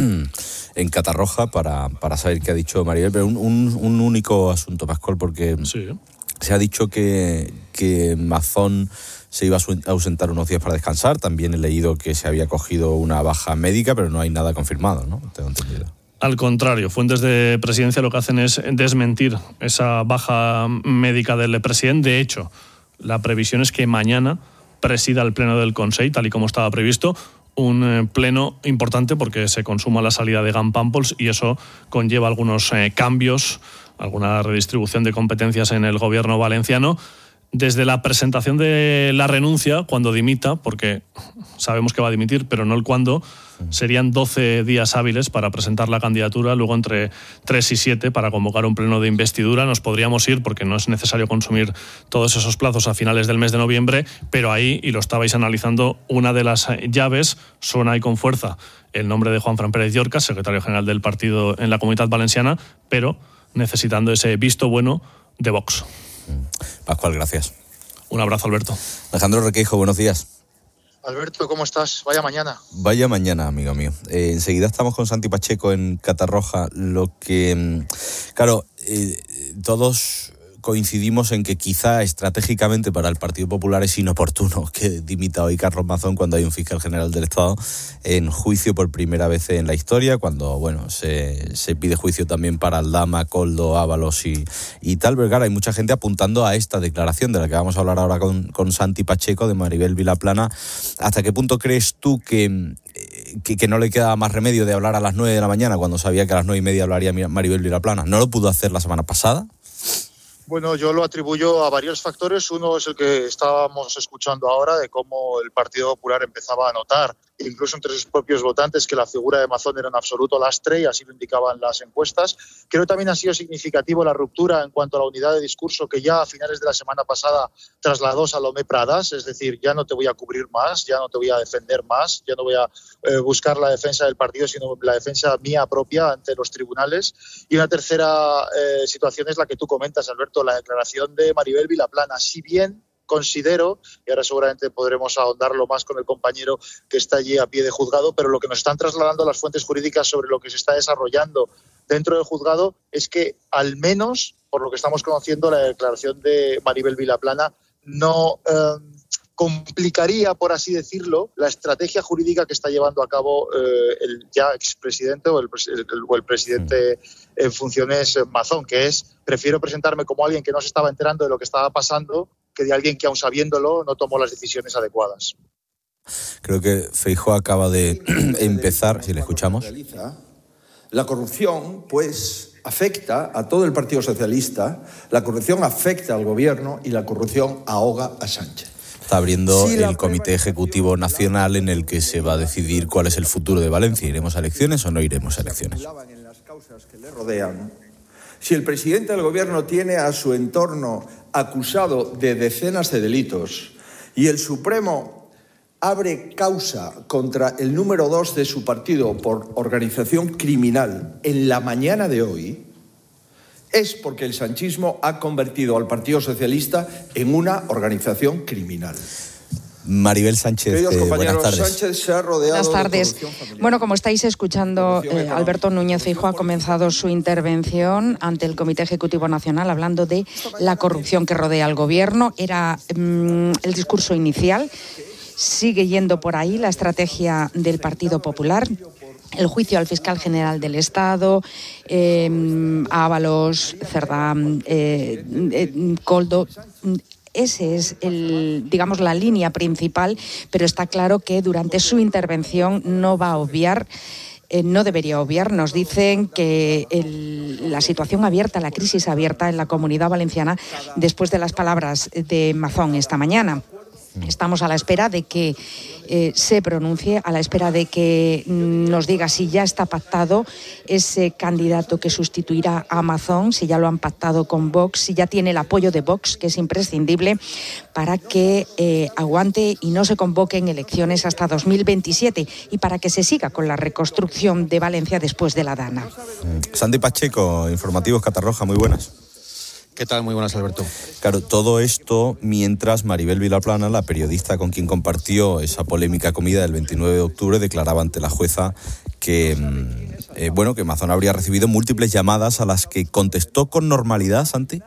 Catarroja para saber qué ha dicho Maribel, pero un único asunto, Pascual, porque sí. Se ha dicho que Mazón se iba a ausentar unos días para descansar. También he leído que se había cogido una baja médica, pero no hay nada confirmado, ¿no? Tengo entendido. Al contrario, fuentes de presidencia lo que hacen es desmentir esa baja médica del presidente. De hecho, la previsión es que mañana presida el pleno del Consell, tal y como estaba previsto, un pleno importante porque se consuma la salida de GAM Pampolz y eso conlleva algunos cambios, alguna redistribución de competencias en el gobierno valenciano. Desde la presentación de la renuncia, cuando dimita, porque sabemos que va a dimitir, pero no el cuándo, serían 12 días hábiles para presentar la candidatura, luego entre 3 y 7 para convocar un pleno de investidura. Nos podríamos ir, porque no es necesario consumir todos esos plazos a finales del mes de noviembre, pero ahí, y lo estabais analizando, una de las llaves suena ahí con fuerza el nombre de Juanfran Pérez Llorca, secretario general del partido en la Comunidad Valenciana, pero necesitando ese visto bueno de Vox. Pascual, gracias. Un abrazo, Alberto. Alejandro Requeijo, buenos días. Alberto, ¿cómo estás? Vaya mañana. Vaya mañana, amigo mío. Enseguida estamos con Santi Pacheco en Catarroja. Lo que, claro, todos coincidimos en que quizá estratégicamente para el Partido Popular es inoportuno que dimita hoy Carlos Mazón cuando hay un fiscal general del Estado en juicio por primera vez en la historia, cuando se pide juicio también para Aldama, Koldo, Ábalos y tal. Vergara, hay mucha gente apuntando a esta declaración de la que vamos a hablar ahora con Santi Pacheco, de Maribel Vilaplana. ¿Hasta qué punto crees tú que no le queda más remedio de hablar a las 9 de la mañana cuando sabía que a las 9:30 hablaría Maribel Vilaplana? ¿No lo pudo hacer la semana pasada? Bueno, yo lo atribuyo a varios factores. Uno es el que estábamos escuchando ahora, de cómo el Partido Popular empezaba a notar, incluso entre sus propios votantes, que la figura de Mazón era un absoluto lastre, y así lo indicaban las encuestas. Creo que también ha sido significativo la ruptura en cuanto a la unidad de discurso que ya a finales de la semana pasada trasladó Salomé Pradas, es decir, ya no te voy a cubrir más, ya no te voy a defender más, ya no voy a buscar la defensa del partido, sino la defensa mía propia ante los tribunales. Y una tercera situación es la que tú comentas, Alberto, la declaración de Maribel Vilaplana. Si bien considero, y ahora seguramente podremos ahondarlo más con el compañero que está allí a pie de juzgado, pero lo que nos están trasladando las fuentes jurídicas sobre lo que se está desarrollando dentro del juzgado es que, al menos, por lo que estamos conociendo, la declaración de Maribel Vilaplana no complicaría, por así decirlo, la estrategia jurídica que está llevando a cabo el ya expresidente o el presidente en funciones Mazón, que es: prefiero presentarme como alguien que no se estaba enterando de lo que estaba pasando que de alguien que, aun sabiéndolo, no tomó las decisiones adecuadas. Creo que Feijóo acaba de empezar, si le escuchamos. La corrupción, pues, afecta a todo el Partido Socialista, la corrupción afecta al gobierno y la corrupción ahoga a Sánchez. Está abriendo el Comité Ejecutivo Nacional, en el que se va a decidir cuál es el futuro de Valencia. ¿Iremos a elecciones o no iremos a elecciones? En las causas que le rodean. Si el presidente del gobierno tiene a su entorno acusado de decenas de delitos y el Supremo abre causa contra el número 2 de su partido por organización criminal en la mañana de hoy, es porque el sanchismo ha convertido al Partido Socialista en una organización criminal. Maribel Sánchez, buenas tardes. Sánchez se ha rodeado. Buenas tardes. Bueno, como estáis escuchando, Alberto Núñez Feijóo ha comenzado su intervención ante el Comité Ejecutivo Nacional hablando de la corrupción que rodea al gobierno. Era el discurso inicial. Sigue yendo por ahí la estrategia del Partido Popular. El juicio al fiscal general del Estado, Ábalos, Cerdá, Koldo. Ese es la línea principal, pero está claro que durante su intervención no va a obviar, no debería obviar. Nos dicen que la situación abierta, la crisis abierta en la Comunidad Valenciana después de las palabras de Mazón esta mañana. Estamos a la espera de que se pronuncie, a la espera de que nos diga si ya está pactado ese candidato que sustituirá a Mazón, si ya lo han pactado con Vox, si ya tiene el apoyo de Vox, que es imprescindible para que aguante y no se convoquen elecciones hasta 2027 y para que se siga con la reconstrucción de Valencia después de la Dana. Santi Pacheco, Informativos Catarroja, muy buenas. ¿Qué tal? Muy buenas, Alberto. Claro, todo esto mientras Maribel Vilaplana, la periodista con quien compartió esa polémica comida del 29 de octubre, declaraba ante la jueza que Mazón habría recibido múltiples llamadas a las que contestó con normalidad, Santi.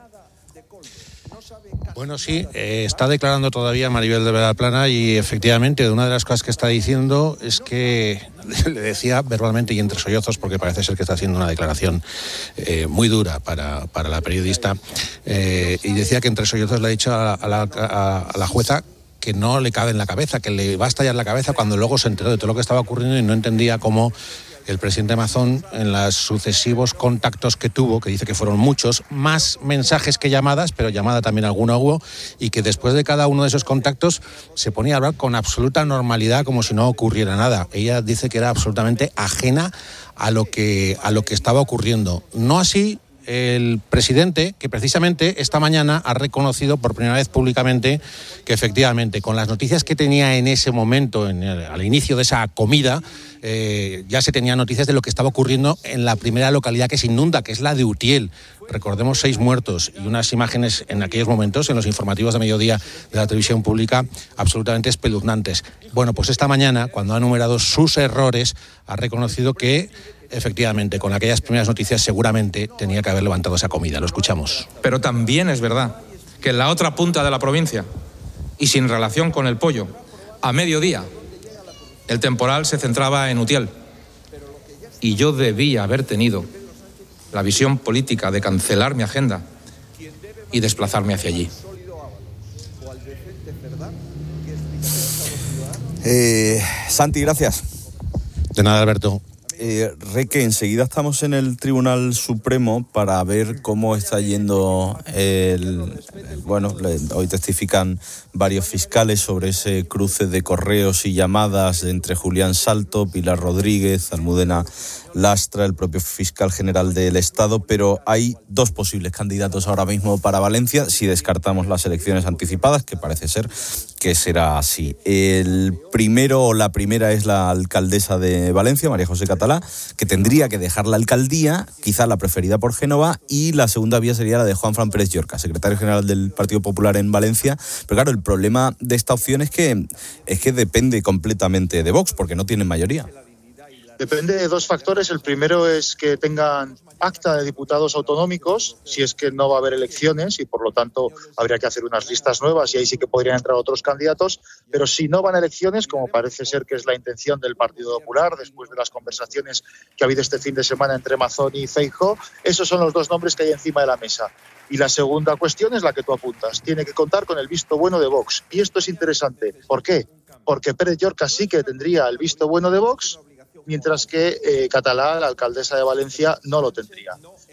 Bueno, sí, está declarando todavía Maribel de Vilaplana y efectivamente una de las cosas que está diciendo es que le decía verbalmente y entre sollozos, porque parece ser que está haciendo una declaración muy dura para la periodista, y decía que entre sollozos le ha dicho a la jueza que no le cabe en la cabeza, que le va a estallar la cabeza cuando luego se enteró de todo lo que estaba ocurriendo y no entendía cómo el presidente Mazón, en los sucesivos contactos que tuvo, que dice que fueron muchos, más mensajes que llamadas, pero llamada también alguna hubo, y que después de cada uno de esos contactos se ponía a hablar con absoluta normalidad, como si no ocurriera nada. Ella dice que era absolutamente ajena a lo que estaba ocurriendo. No así el presidente, que precisamente esta mañana ha reconocido por primera vez públicamente que efectivamente con las noticias que tenía en ese momento, al inicio de esa comida, ya se tenían noticias de lo que estaba ocurriendo en la primera localidad que se inunda, que es la de Utiel. Recordemos 6 muertos y unas imágenes en aquellos momentos, en los informativos de mediodía de la televisión pública, absolutamente espeluznantes. Bueno, pues esta mañana, cuando ha enumerado sus errores, ha reconocido que efectivamente con aquellas primeras noticias seguramente tenía que haber levantado esa comida. Lo escuchamos. Pero también es verdad que en la otra punta de la provincia, y sin relación con el pollo, a mediodía, el temporal se centraba en Utiel. Y yo debía haber tenido la visión política de cancelar mi agenda y desplazarme hacia allí. Santi, gracias. De nada, Alberto. Reque, enseguida estamos en el Tribunal Supremo para ver cómo está yendo hoy testifican varios fiscales sobre ese cruce de correos y llamadas entre Julián Salto, Pilar Rodríguez, Almudena Lastra, el propio fiscal general del Estado, pero hay 2 posibles candidatos ahora mismo para Valencia, si descartamos las elecciones anticipadas, que parece ser que será así. El primero o la primera es la alcaldesa de Valencia, María José Catalá, que tendría que dejar la alcaldía, quizá la preferida por Génova, y la segunda vía sería la de Juanfran Pérez Llorca, secretario general del Partido Popular en Valencia. Pero claro, el problema de esta opción es que depende completamente de Vox, porque no tienen mayoría. Depende de 2 factores. El primero es que tengan acta de diputados autonómicos, si es que no va a haber elecciones y por lo tanto habría que hacer unas listas nuevas y ahí sí que podrían entrar otros candidatos. Pero si no van a elecciones, como parece ser que es la intención del Partido Popular, después de las conversaciones que ha habido este fin de semana entre Mazón y Feijóo, esos son los 2 nombres que hay encima de la mesa. Y la segunda cuestión es la que tú apuntas. Tiene que contar con el visto bueno de Vox. Y esto es interesante. ¿Por qué? Porque Pérez Llorca sí que tendría el visto bueno de Vox, mientras que Catalá, la alcaldesa de Valencia, no lo tendría.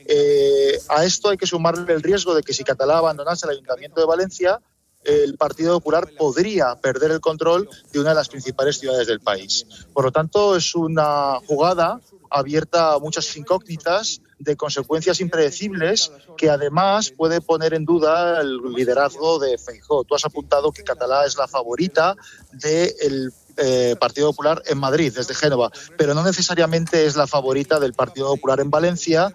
A esto hay que sumarle el riesgo de que si Catalá abandonase el Ayuntamiento de Valencia, el Partido Popular podría perder el control de una de las principales ciudades del país. Por lo tanto, es una jugada abierta a muchas incógnitas, de consecuencias impredecibles, que además puede poner en duda el liderazgo de Feijóo. Tú has apuntado que Catalá es la favorita del Partido Popular en Madrid, desde Génova, pero no necesariamente es la favorita del Partido Popular en Valencia,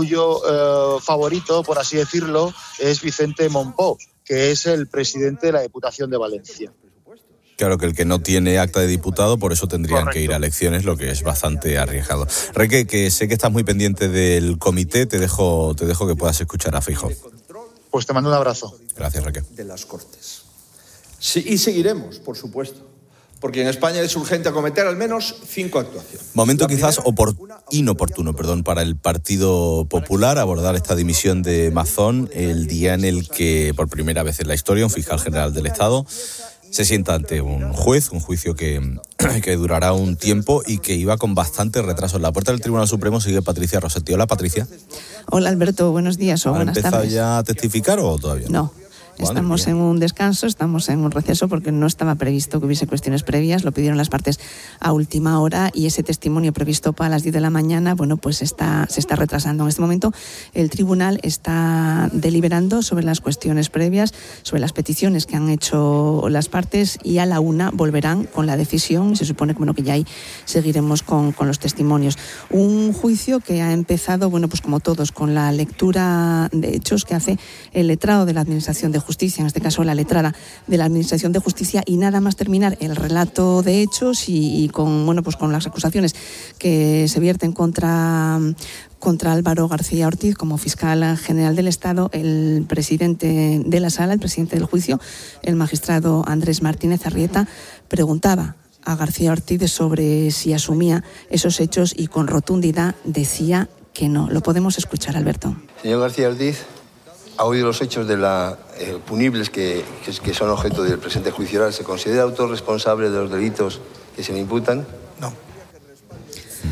cuyo favorito, por así decirlo, es Vicente Monpó, que es el presidente de la Diputación de Valencia. Claro que el que no tiene acta de diputado, por eso tendrían que ir a elecciones, lo que es bastante arriesgado. Reque, que sé que estás muy pendiente del comité, te dejo que puedas escuchar a Feijóo. Pues te mando un abrazo. Gracias, Reque. De las Cortes. Sí, y seguiremos, por supuesto, porque en España es urgente acometer al menos 5 actuaciones. Momento quizás inoportuno para el Partido Popular abordar esta dimisión de Mazón el día en el que, por primera vez en la historia, un fiscal general del Estado se sienta ante un juez, un juicio que durará un tiempo y que iba con bastante retraso. En la puerta del Tribunal Supremo sigue Patricia Rossetti. Hola, Patricia. Hola, Alberto. Buenos días o buenas tardes. ¿Han empezado ya a testificar o todavía no? Estamos en un descanso, estamos en un receso porque no estaba previsto que hubiese cuestiones previas, lo pidieron las partes a última hora y ese testimonio previsto para las 10 de la mañana, pues se está retrasando. En este momento el tribunal está deliberando sobre las cuestiones previas, sobre las peticiones que han hecho las partes y a la 1 volverán con la decisión y se supone que ya ahí seguiremos con los testimonios. Un juicio que ha empezado, pues como todos, con la lectura de hechos que hace el letrado de la Administración de Justicia, en este caso la letrada de la Administración de Justicia, y nada más terminar el relato de hechos y con las acusaciones que se vierten contra Álvaro García Ortiz como fiscal general del Estado, el presidente de la sala, el presidente del juicio, el magistrado Andrés Martínez Arrieta, preguntaba a García Ortiz sobre si asumía esos hechos y con rotundidad decía que no. Lo podemos escuchar, Alberto. Señor García Ortiz, ¿ha oído los hechos de punibles que son objeto del presente juicio oral? ¿Se considera autor responsable de los delitos que se le imputan? No.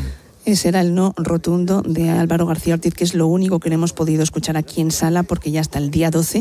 Ese era el no rotundo de Álvaro García Ortiz, que es lo único que hemos podido escuchar aquí en sala, porque ya hasta el día 12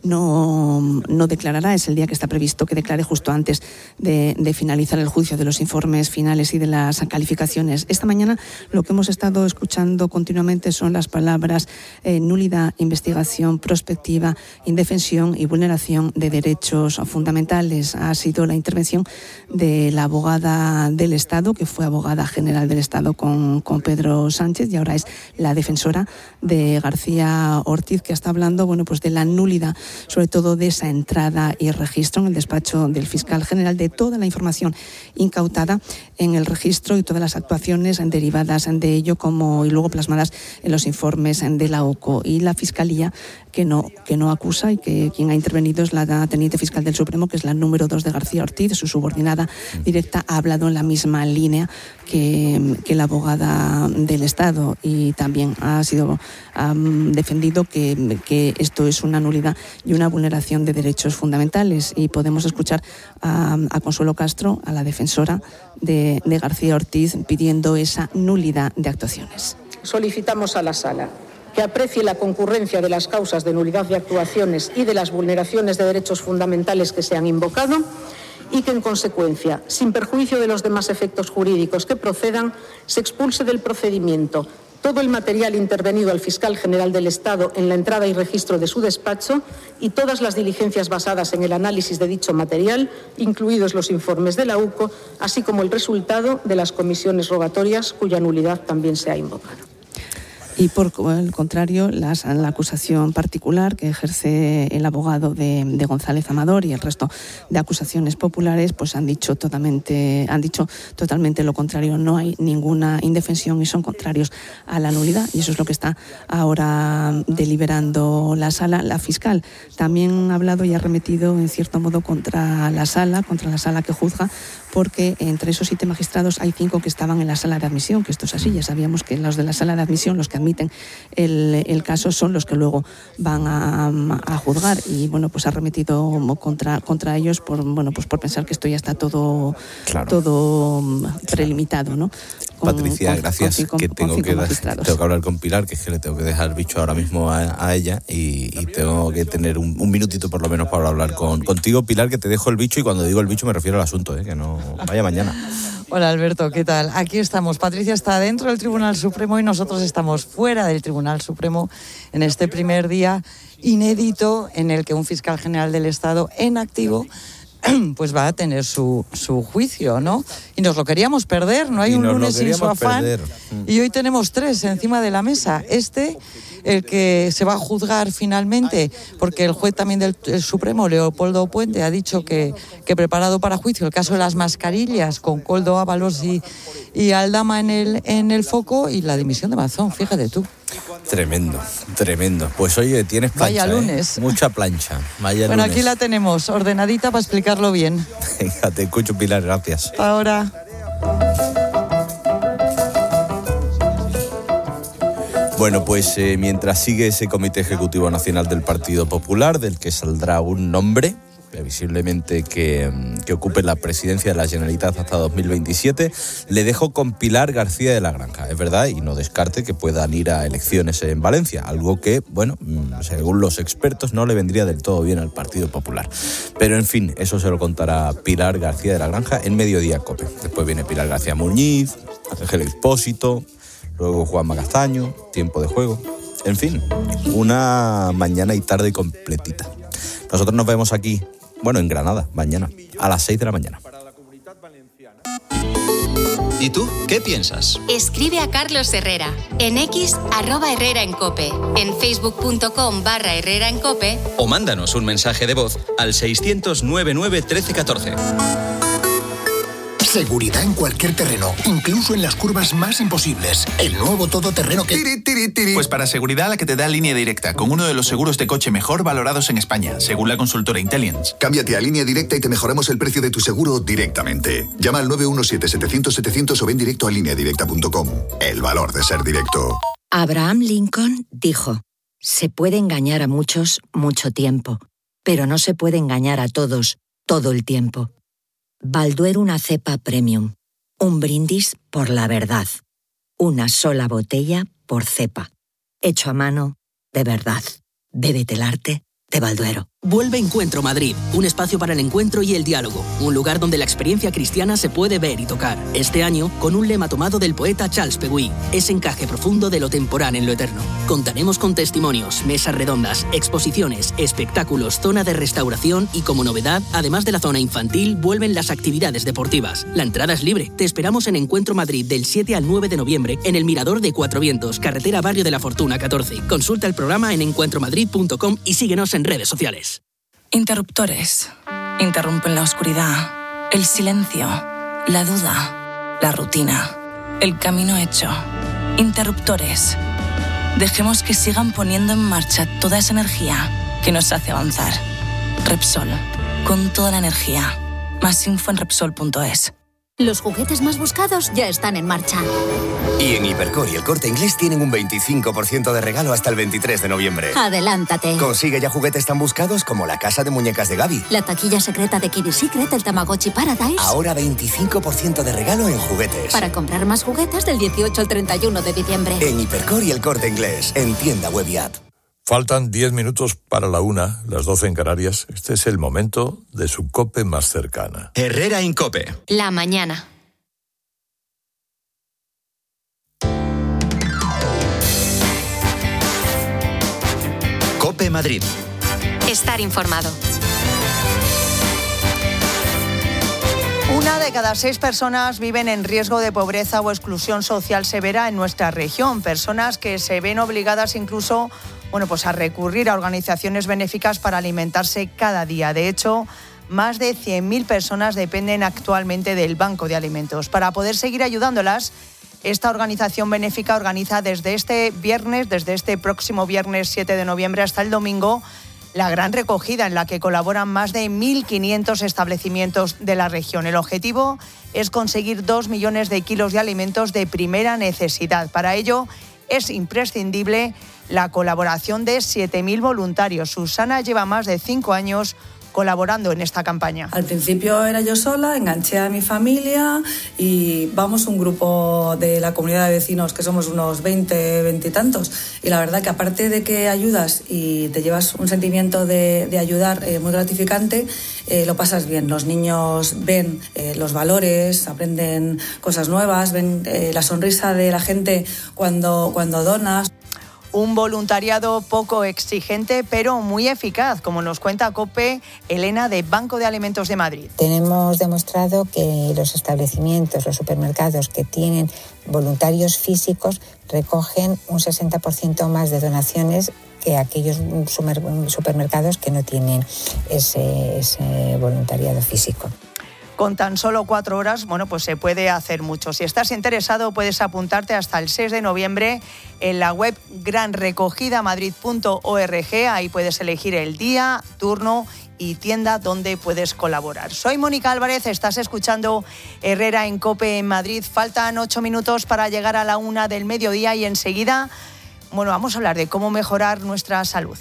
no declarará. Es el día que está previsto que declare justo antes de finalizar el juicio de los informes finales y de las calificaciones. Esta mañana lo que hemos estado escuchando continuamente son las palabras nulidad, investigación, prospectiva, indefensión y vulneración de derechos fundamentales. Ha sido la intervención de la abogada del Estado, que fue abogada general del Estado con Pedro Sánchez, y ahora es la defensora de García Ortiz, que está hablando de la nulidad, sobre todo de esa entrada y registro en el despacho del fiscal general, de toda la información incautada en el registro y todas las actuaciones derivadas de ello, y luego plasmadas en los informes de la OCO. Y la Fiscalía que no acusa, y que quien ha intervenido es la teniente fiscal del Supremo, que es la número 2 de García Ortiz, su subordinada directa, ha hablado en la misma línea que la abogada del Estado, y también ha defendido que esto es una nulidad y una vulneración de derechos fundamentales. Y podemos escuchar a Consuelo Castro, a la defensora de García Ortiz, pidiendo esa nulidad de actuaciones. Solicitamos a la Sala que aprecie la concurrencia de las causas de nulidad de actuaciones y de las vulneraciones de derechos fundamentales que se han invocado, y que, en consecuencia, sin perjuicio de los demás efectos jurídicos que procedan, se expulse del procedimiento todo el material intervenido al fiscal general del Estado en la entrada y registro de su despacho y todas las diligencias basadas en el análisis de dicho material, incluidos los informes de la UCO, así como el resultado de las comisiones rogatorias, cuya nulidad también se ha invocado. Y por el contrario, la acusación particular que ejerce el abogado de González Amador y el resto de acusaciones populares, pues han dicho totalmente lo contrario. No hay ninguna indefensión y son contrarios a la nulidad, y eso es lo que está ahora deliberando la Sala. La fiscal también ha hablado y ha remetido en cierto modo contra la Sala que juzga, porque entre esos 7 magistrados hay 5 que estaban en la sala de admisión, que esto es así. Ya sabíamos que los de la sala de admisión, los que admiten el caso, son los que luego van a juzgar, y pues ha remitido contra ellos por pensar que esto ya está todo prelimitado, ¿no? Patricia, gracias, que tengo que hablar con Pilar, que es que le tengo que dejar el bicho ahora mismo a ella, y tengo que tener un minutito por lo menos para hablar contigo, Pilar, que te dejo el bicho, y cuando digo el bicho me refiero al asunto, que no vaya mañana. Hola Alberto, ¿qué tal? Aquí estamos. Patricia está dentro del Tribunal Supremo y nosotros estamos fuera del Tribunal Supremo en este primer día inédito en el que un fiscal general del Estado en activo pues va a tener su juicio, ¿no? Y nos lo queríamos perder, no hay un lunes sin su afán. Y hoy tenemos 3 encima de la mesa. El que se va a juzgar finalmente, porque el juez también del Supremo, Leopoldo Puente, ha dicho que preparado para juicio el caso de las mascarillas, con Koldo Ábalos y Aldama en el foco, y la dimisión de Mazón, fíjate tú. Tremendo. Pues oye, tienes plancha. Vaya lunes. Mucha plancha. Bueno, lunes. Aquí la tenemos, ordenadita para explicarlo bien. Venga, te escucho, Pilar, gracias. Hasta ahora. Bueno, pues mientras sigue ese Comité Ejecutivo Nacional del Partido Popular, del que saldrá un nombre, previsiblemente que ocupe la presidencia de la Generalitat hasta 2027, le dejo con Pilar García de la Granja. Es verdad, y no descarte que puedan ir a elecciones en Valencia, algo que, según los expertos, no le vendría del todo bien al Partido Popular. Pero, en fin, eso se lo contará Pilar García de la Granja en Mediodía Cope. Después viene Pilar García Muñiz, Ángel Expósito, luego Juanma Castaño, tiempo de juego. En fin, una mañana y tarde completita. Nosotros nos vemos aquí, en Granada, mañana, a las 6 de la mañana. ¿Y tú qué piensas? Escribe a Carlos Herrera en X @HerreraEnCope, en facebook.com/HerreraEnCope, o mándanos un mensaje de voz al 600 99 13 14. Seguridad en cualquier terreno, incluso en las curvas más imposibles. El nuevo todoterreno que... Pues para seguridad, la que te da Línea Directa, con uno de los seguros de coche mejor valorados en España, según la consultora Intelligence. Cámbiate a Línea Directa y te mejoramos el precio de tu seguro directamente. Llama al 917-700-700 o ven directo a lineadirecta.com. El valor de ser directo. Abraham Lincoln dijo: se puede engañar a muchos mucho tiempo, pero no se puede engañar a todos todo el tiempo. Balduero, una cepa premium. Un brindis por la verdad. Una sola botella por cepa. Hecho a mano, de verdad. Bébete el arte de Balduero. Vuelve Encuentro Madrid, un espacio para el encuentro y el diálogo, un lugar donde la experiencia cristiana se puede ver y tocar. Este año, con un lema tomado del poeta Charles Peguy, ese encaje profundo de lo temporal en lo eterno. Contaremos con testimonios, mesas redondas, exposiciones, espectáculos, zona de restauración y, como novedad, además de la zona infantil, vuelven las actividades deportivas. La entrada es libre. Te esperamos en Encuentro Madrid del 7 al 9 de noviembre en el Mirador de Cuatro Vientos, carretera Barrio de la Fortuna 14. Consulta el programa en encuentromadrid.com y síguenos en redes sociales. Interruptores. Interrumpen la oscuridad, el silencio, la duda, la rutina, el camino hecho. Interruptores. Dejemos que sigan poniendo en marcha toda esa energía que nos hace avanzar. Repsol. Con toda la energía. Más info en Repsol.es. Los juguetes más buscados ya están en marcha. Y en Hipercor y El Corte Inglés tienen un 25% de regalo hasta el 23 de noviembre. Adelántate. Consigue ya juguetes tan buscados como la casa de muñecas de Gaby. La taquilla secreta de Kitty Secret, el Tamagotchi Paradise. Ahora 25% de regalo en juguetes. Para comprar más juguetes del 18 al 31 de diciembre. En Hipercor y El Corte Inglés, en tienda web y app. Faltan 10 minutos para la 1, las 12 en Canarias. Este es el momento de su COPE más cercana. Herrera Incope. La mañana. COPE Madrid. Estar informado. Una de cada 6 personas viven en riesgo de pobreza o exclusión social severa en nuestra región. Personas que se ven obligadas incluso a recurrir a organizaciones benéficas para alimentarse cada día. De hecho, más de 100.000 personas dependen actualmente del Banco de Alimentos. Para poder seguir ayudándolas, esta organización benéfica organiza desde este próximo viernes 7 de noviembre hasta el domingo, la gran recogida en la que colaboran más de 1.500 establecimientos de la región. El objetivo es conseguir 2 millones de kilos de alimentos de primera necesidad. Para ello es imprescindible la colaboración de 7.000 voluntarios. Susana lleva más de 5 años colaborando en esta campaña. Al principio era yo sola, enganché a mi familia y vamos un grupo de la comunidad de vecinos que somos unos 20 y tantos. Y la verdad que aparte de que ayudas y te llevas un sentimiento de ayudar muy gratificante, lo pasas bien. Los niños ven los valores, aprenden cosas nuevas, ven la sonrisa de la gente cuando donas. Un voluntariado poco exigente, pero muy eficaz, como nos cuenta COPE Elena de Banco de Alimentos de Madrid. Tenemos demostrado que los establecimientos, los supermercados que tienen voluntarios físicos recogen un 60% más de donaciones que aquellos supermercados que no tienen ese voluntariado físico. Con tan solo 4 horas, se puede hacer mucho. Si estás interesado, puedes apuntarte hasta el 6 de noviembre en la web granrecogidamadrid.org. Ahí puedes elegir el día, turno y tienda donde puedes colaborar. Soy Mónica Álvarez, estás escuchando Herrera en COPE en Madrid. Faltan 8 minutos para llegar a la 1 del mediodía y enseguida, vamos a hablar de cómo mejorar nuestra salud.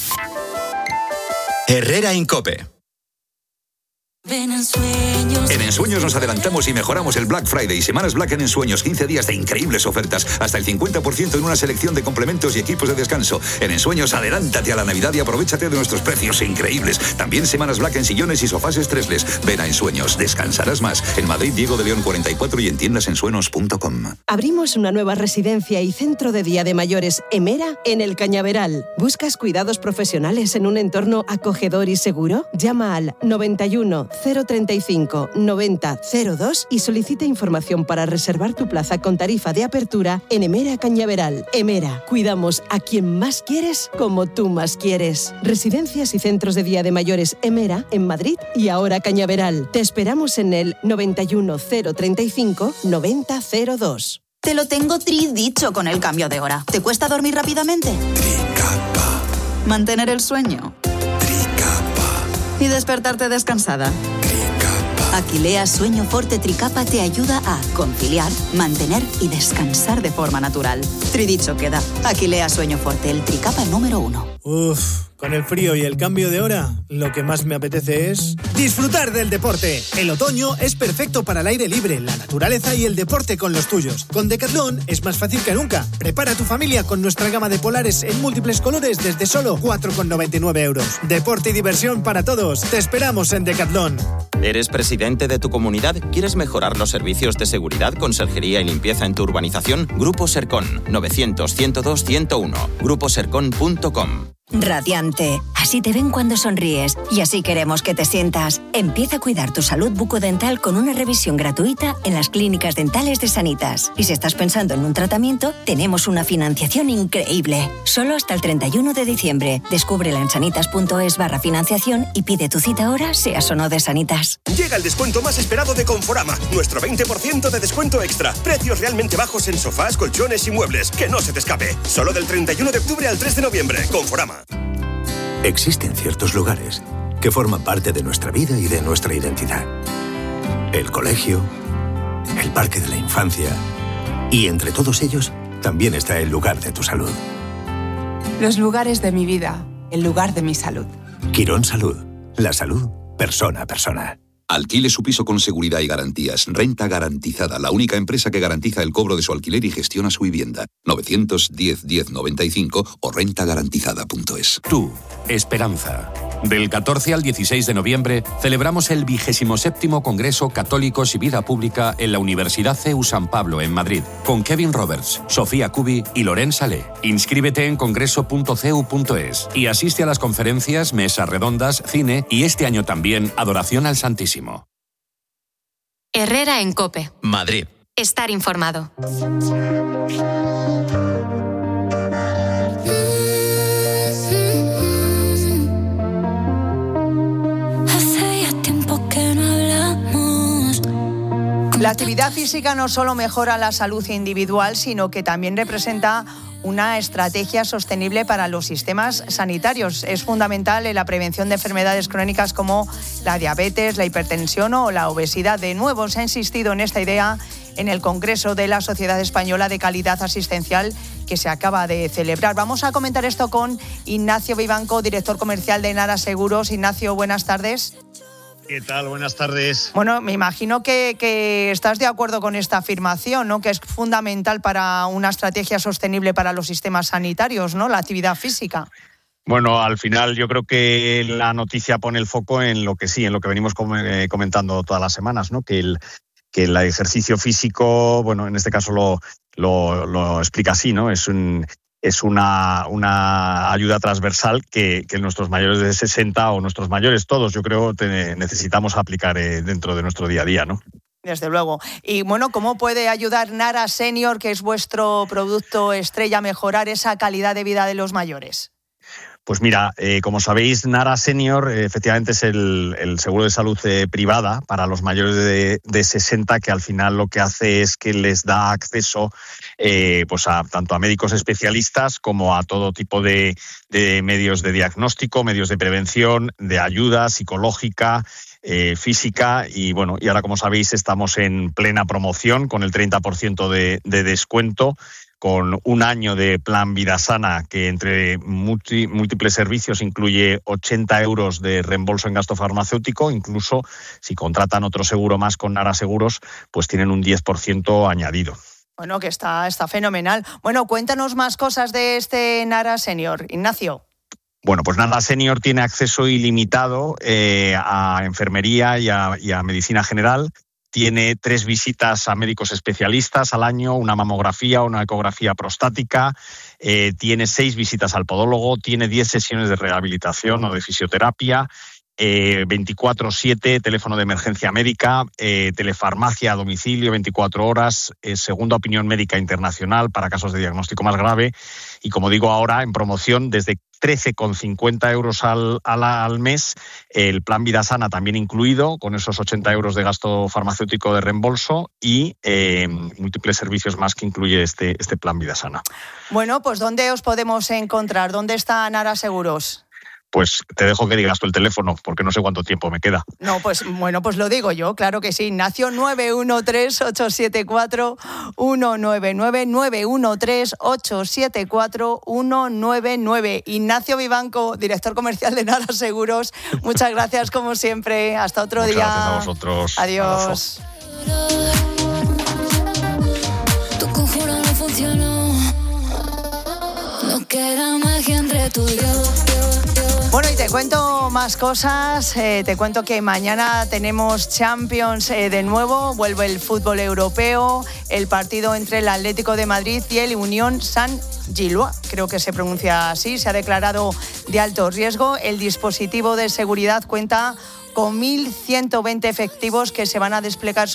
Herrera en COPE. Ven Ensueños. En Ensueños nos adelantamos y mejoramos el Black Friday. Semanas Black en Ensueños, 15 días de increíbles ofertas, hasta el 50% en una selección de complementos y equipos de descanso. En Ensueños, adelántate a la Navidad y aprovéchate de nuestros precios increíbles. También semanas Black en sillones y sofás estresles. Ven a Ensueños, descansarás más. En Madrid, Diego de León 44 y en tiendasensuenos.com. Abrimos una nueva residencia y centro de día de mayores, Emera, en el Cañaveral. ¿Buscas cuidados profesionales en un entorno acogedor y seguro? Llama al 91 035 90 02 y solicita información para reservar tu plaza con tarifa de apertura en Emera Cañaveral. Emera, cuidamos a quien más quieres como tú más quieres. Residencias y centros de día de mayores Emera en Madrid y ahora Cañaveral. Te esperamos en el 91 035 90 02. Te lo tengo dicho con el cambio de hora. ¿Te cuesta dormir rápidamente? Tricapa. ¿Mantener el sueño? ¿Y despertarte descansada? Tricapa. Aquilea Sueño Forte Tricapa te ayuda a conciliar, mantener y descansar de forma natural. Tridicho queda. Aquilea Sueño Forte, el Tricapa número 1. Con el frío y el cambio de hora, lo que más me apetece es disfrutar del deporte. El otoño es perfecto para el aire libre, la naturaleza y el deporte con los tuyos. Con Decathlon es más fácil que nunca. Prepara a tu familia con nuestra gama de polares en múltiples colores desde solo 4,99 euros. Deporte y diversión para todos. Te esperamos en Decathlon. ¿Eres presidente de tu comunidad? ¿Quieres mejorar los servicios de seguridad, conserjería y limpieza en tu urbanización? Grupo Sercon, 900-102-101. gruposercon.com. Radiante. Así te ven cuando sonríes y así queremos que te sientas. Empieza a cuidar tu salud bucodental con una revisión gratuita en las clínicas dentales de Sanitas. Y si estás pensando en un tratamiento, tenemos una financiación increíble. Solo hasta el 31 de diciembre. Descúbrela en sanitas.es/financiación y pide tu cita ahora, seas o no de Sanitas. Llega el descuento más esperado de Conforama. Nuestro 20% de descuento extra. Precios realmente bajos en sofás, colchones y muebles. Que no se te escape. Solo del 31 de octubre al 3 de noviembre. Conforama. Existen ciertos lugares que forman parte de nuestra vida y de nuestra identidad. El colegio, el parque de la infancia y entre todos ellos también está el lugar de tu salud. Los lugares de mi vida, el lugar de mi salud. Quirón Salud, la salud persona a persona. Alquile su piso con seguridad y garantías. Renta Garantizada, la única empresa que garantiza el cobro de su alquiler y gestiona su vivienda. 910-1095 o rentagarantizada.es. Tú, Esperanza. Del 14 al 16 de noviembre celebramos el 27º Congreso Católicos y Vida Pública en la Universidad CEU San Pablo en Madrid, con Kevin Roberts, Sofía Cubi y Loren Salé. Inscríbete en congreso.ceu.es y asiste a las conferencias, mesas redondas, cine y este año también Adoración al Santísimo. Herrera en COPE. Madrid. Estar informado. La actividad física no solo mejora la salud individual, sino que también representa una estrategia sostenible para los sistemas sanitarios. Es fundamental en la prevención de enfermedades crónicas como la diabetes, la hipertensión o la obesidad. De nuevo, se ha insistido en esta idea en el Congreso de la Sociedad Española de Calidad Asistencial que se acaba de celebrar. Vamos a comentar esto con Ignacio Vivanco, director comercial de Nara Seguros. Ignacio, buenas tardes. ¿Qué tal? Buenas tardes. Bueno, me imagino que estás de acuerdo con esta afirmación, ¿no? Que es fundamental para una estrategia sostenible para los sistemas sanitarios, ¿no? La actividad física. Bueno, al final yo creo que la noticia pone el foco en lo que venimos comentando todas las semanas, ¿no? Que el ejercicio físico, bueno, en este caso lo explica así, ¿no? Es una ayuda transversal que nuestros mayores de 60 o nuestros mayores todos, yo creo, necesitamos aplicar dentro de nuestro día a día, ¿no? Desde luego. Y bueno, ¿cómo puede ayudar Nara Senior, que es vuestro producto estrella, a mejorar esa calidad de vida de los mayores? Pues mira, como sabéis, Nara Senior efectivamente es el seguro de salud privada para los mayores de 60, que al final lo que hace es que les da acceso pues tanto a médicos especialistas como a todo tipo de medios de diagnóstico, medios de prevención, de ayuda psicológica, física y bueno, y ahora como sabéis estamos en plena promoción con el 30% de descuento, con un año de plan Vida Sana que entre múltiples servicios incluye 80 euros de reembolso en gasto farmacéutico. Incluso si contratan otro seguro más con Nara Seguros, pues tienen un 10% añadido. Bueno, que está fenomenal. Bueno, cuéntanos más cosas de este Nara Senior, Ignacio. Bueno, pues Nara Senior tiene acceso ilimitado a enfermería y a medicina general. Tiene 3 visitas a médicos especialistas al año, una mamografía, una ecografía prostática, tiene 6 visitas al podólogo, tiene 10 sesiones de rehabilitación o de fisioterapia, 24/7, teléfono de emergencia médica, telefarmacia a domicilio 24 horas, segunda opinión médica internacional para casos de diagnóstico más grave y, como digo, ahora en promoción desde 13,50 euros al mes, el plan Vida Sana también incluido, con esos 80 euros de gasto farmacéutico de reembolso y múltiples servicios más que incluye este plan Vida Sana. Bueno, pues ¿dónde os podemos encontrar? ¿Dónde está Nara Seguros? pues te dejo que digas tú el teléfono, porque no sé cuánto tiempo me queda. No, pues bueno, pues lo digo yo, claro que sí. Ignacio, 913-874-199. Ignacio Vivanco, director comercial de Nara Seguros. Muchas gracias, como siempre. Hasta otro día. Gracias a vosotros. Adiós. Tu conjuro no funcionó. No queda magia entre tú y yo. Bueno, y te cuento más cosas. Te cuento que mañana tenemos Champions de nuevo. Vuelve el fútbol europeo. El partido entre el Atlético de Madrid y el Unión Saint-Gilloise. Creo que se pronuncia así. Se ha declarado de alto riesgo. El dispositivo de seguridad cuenta con 1.120 efectivos que se van a desplegar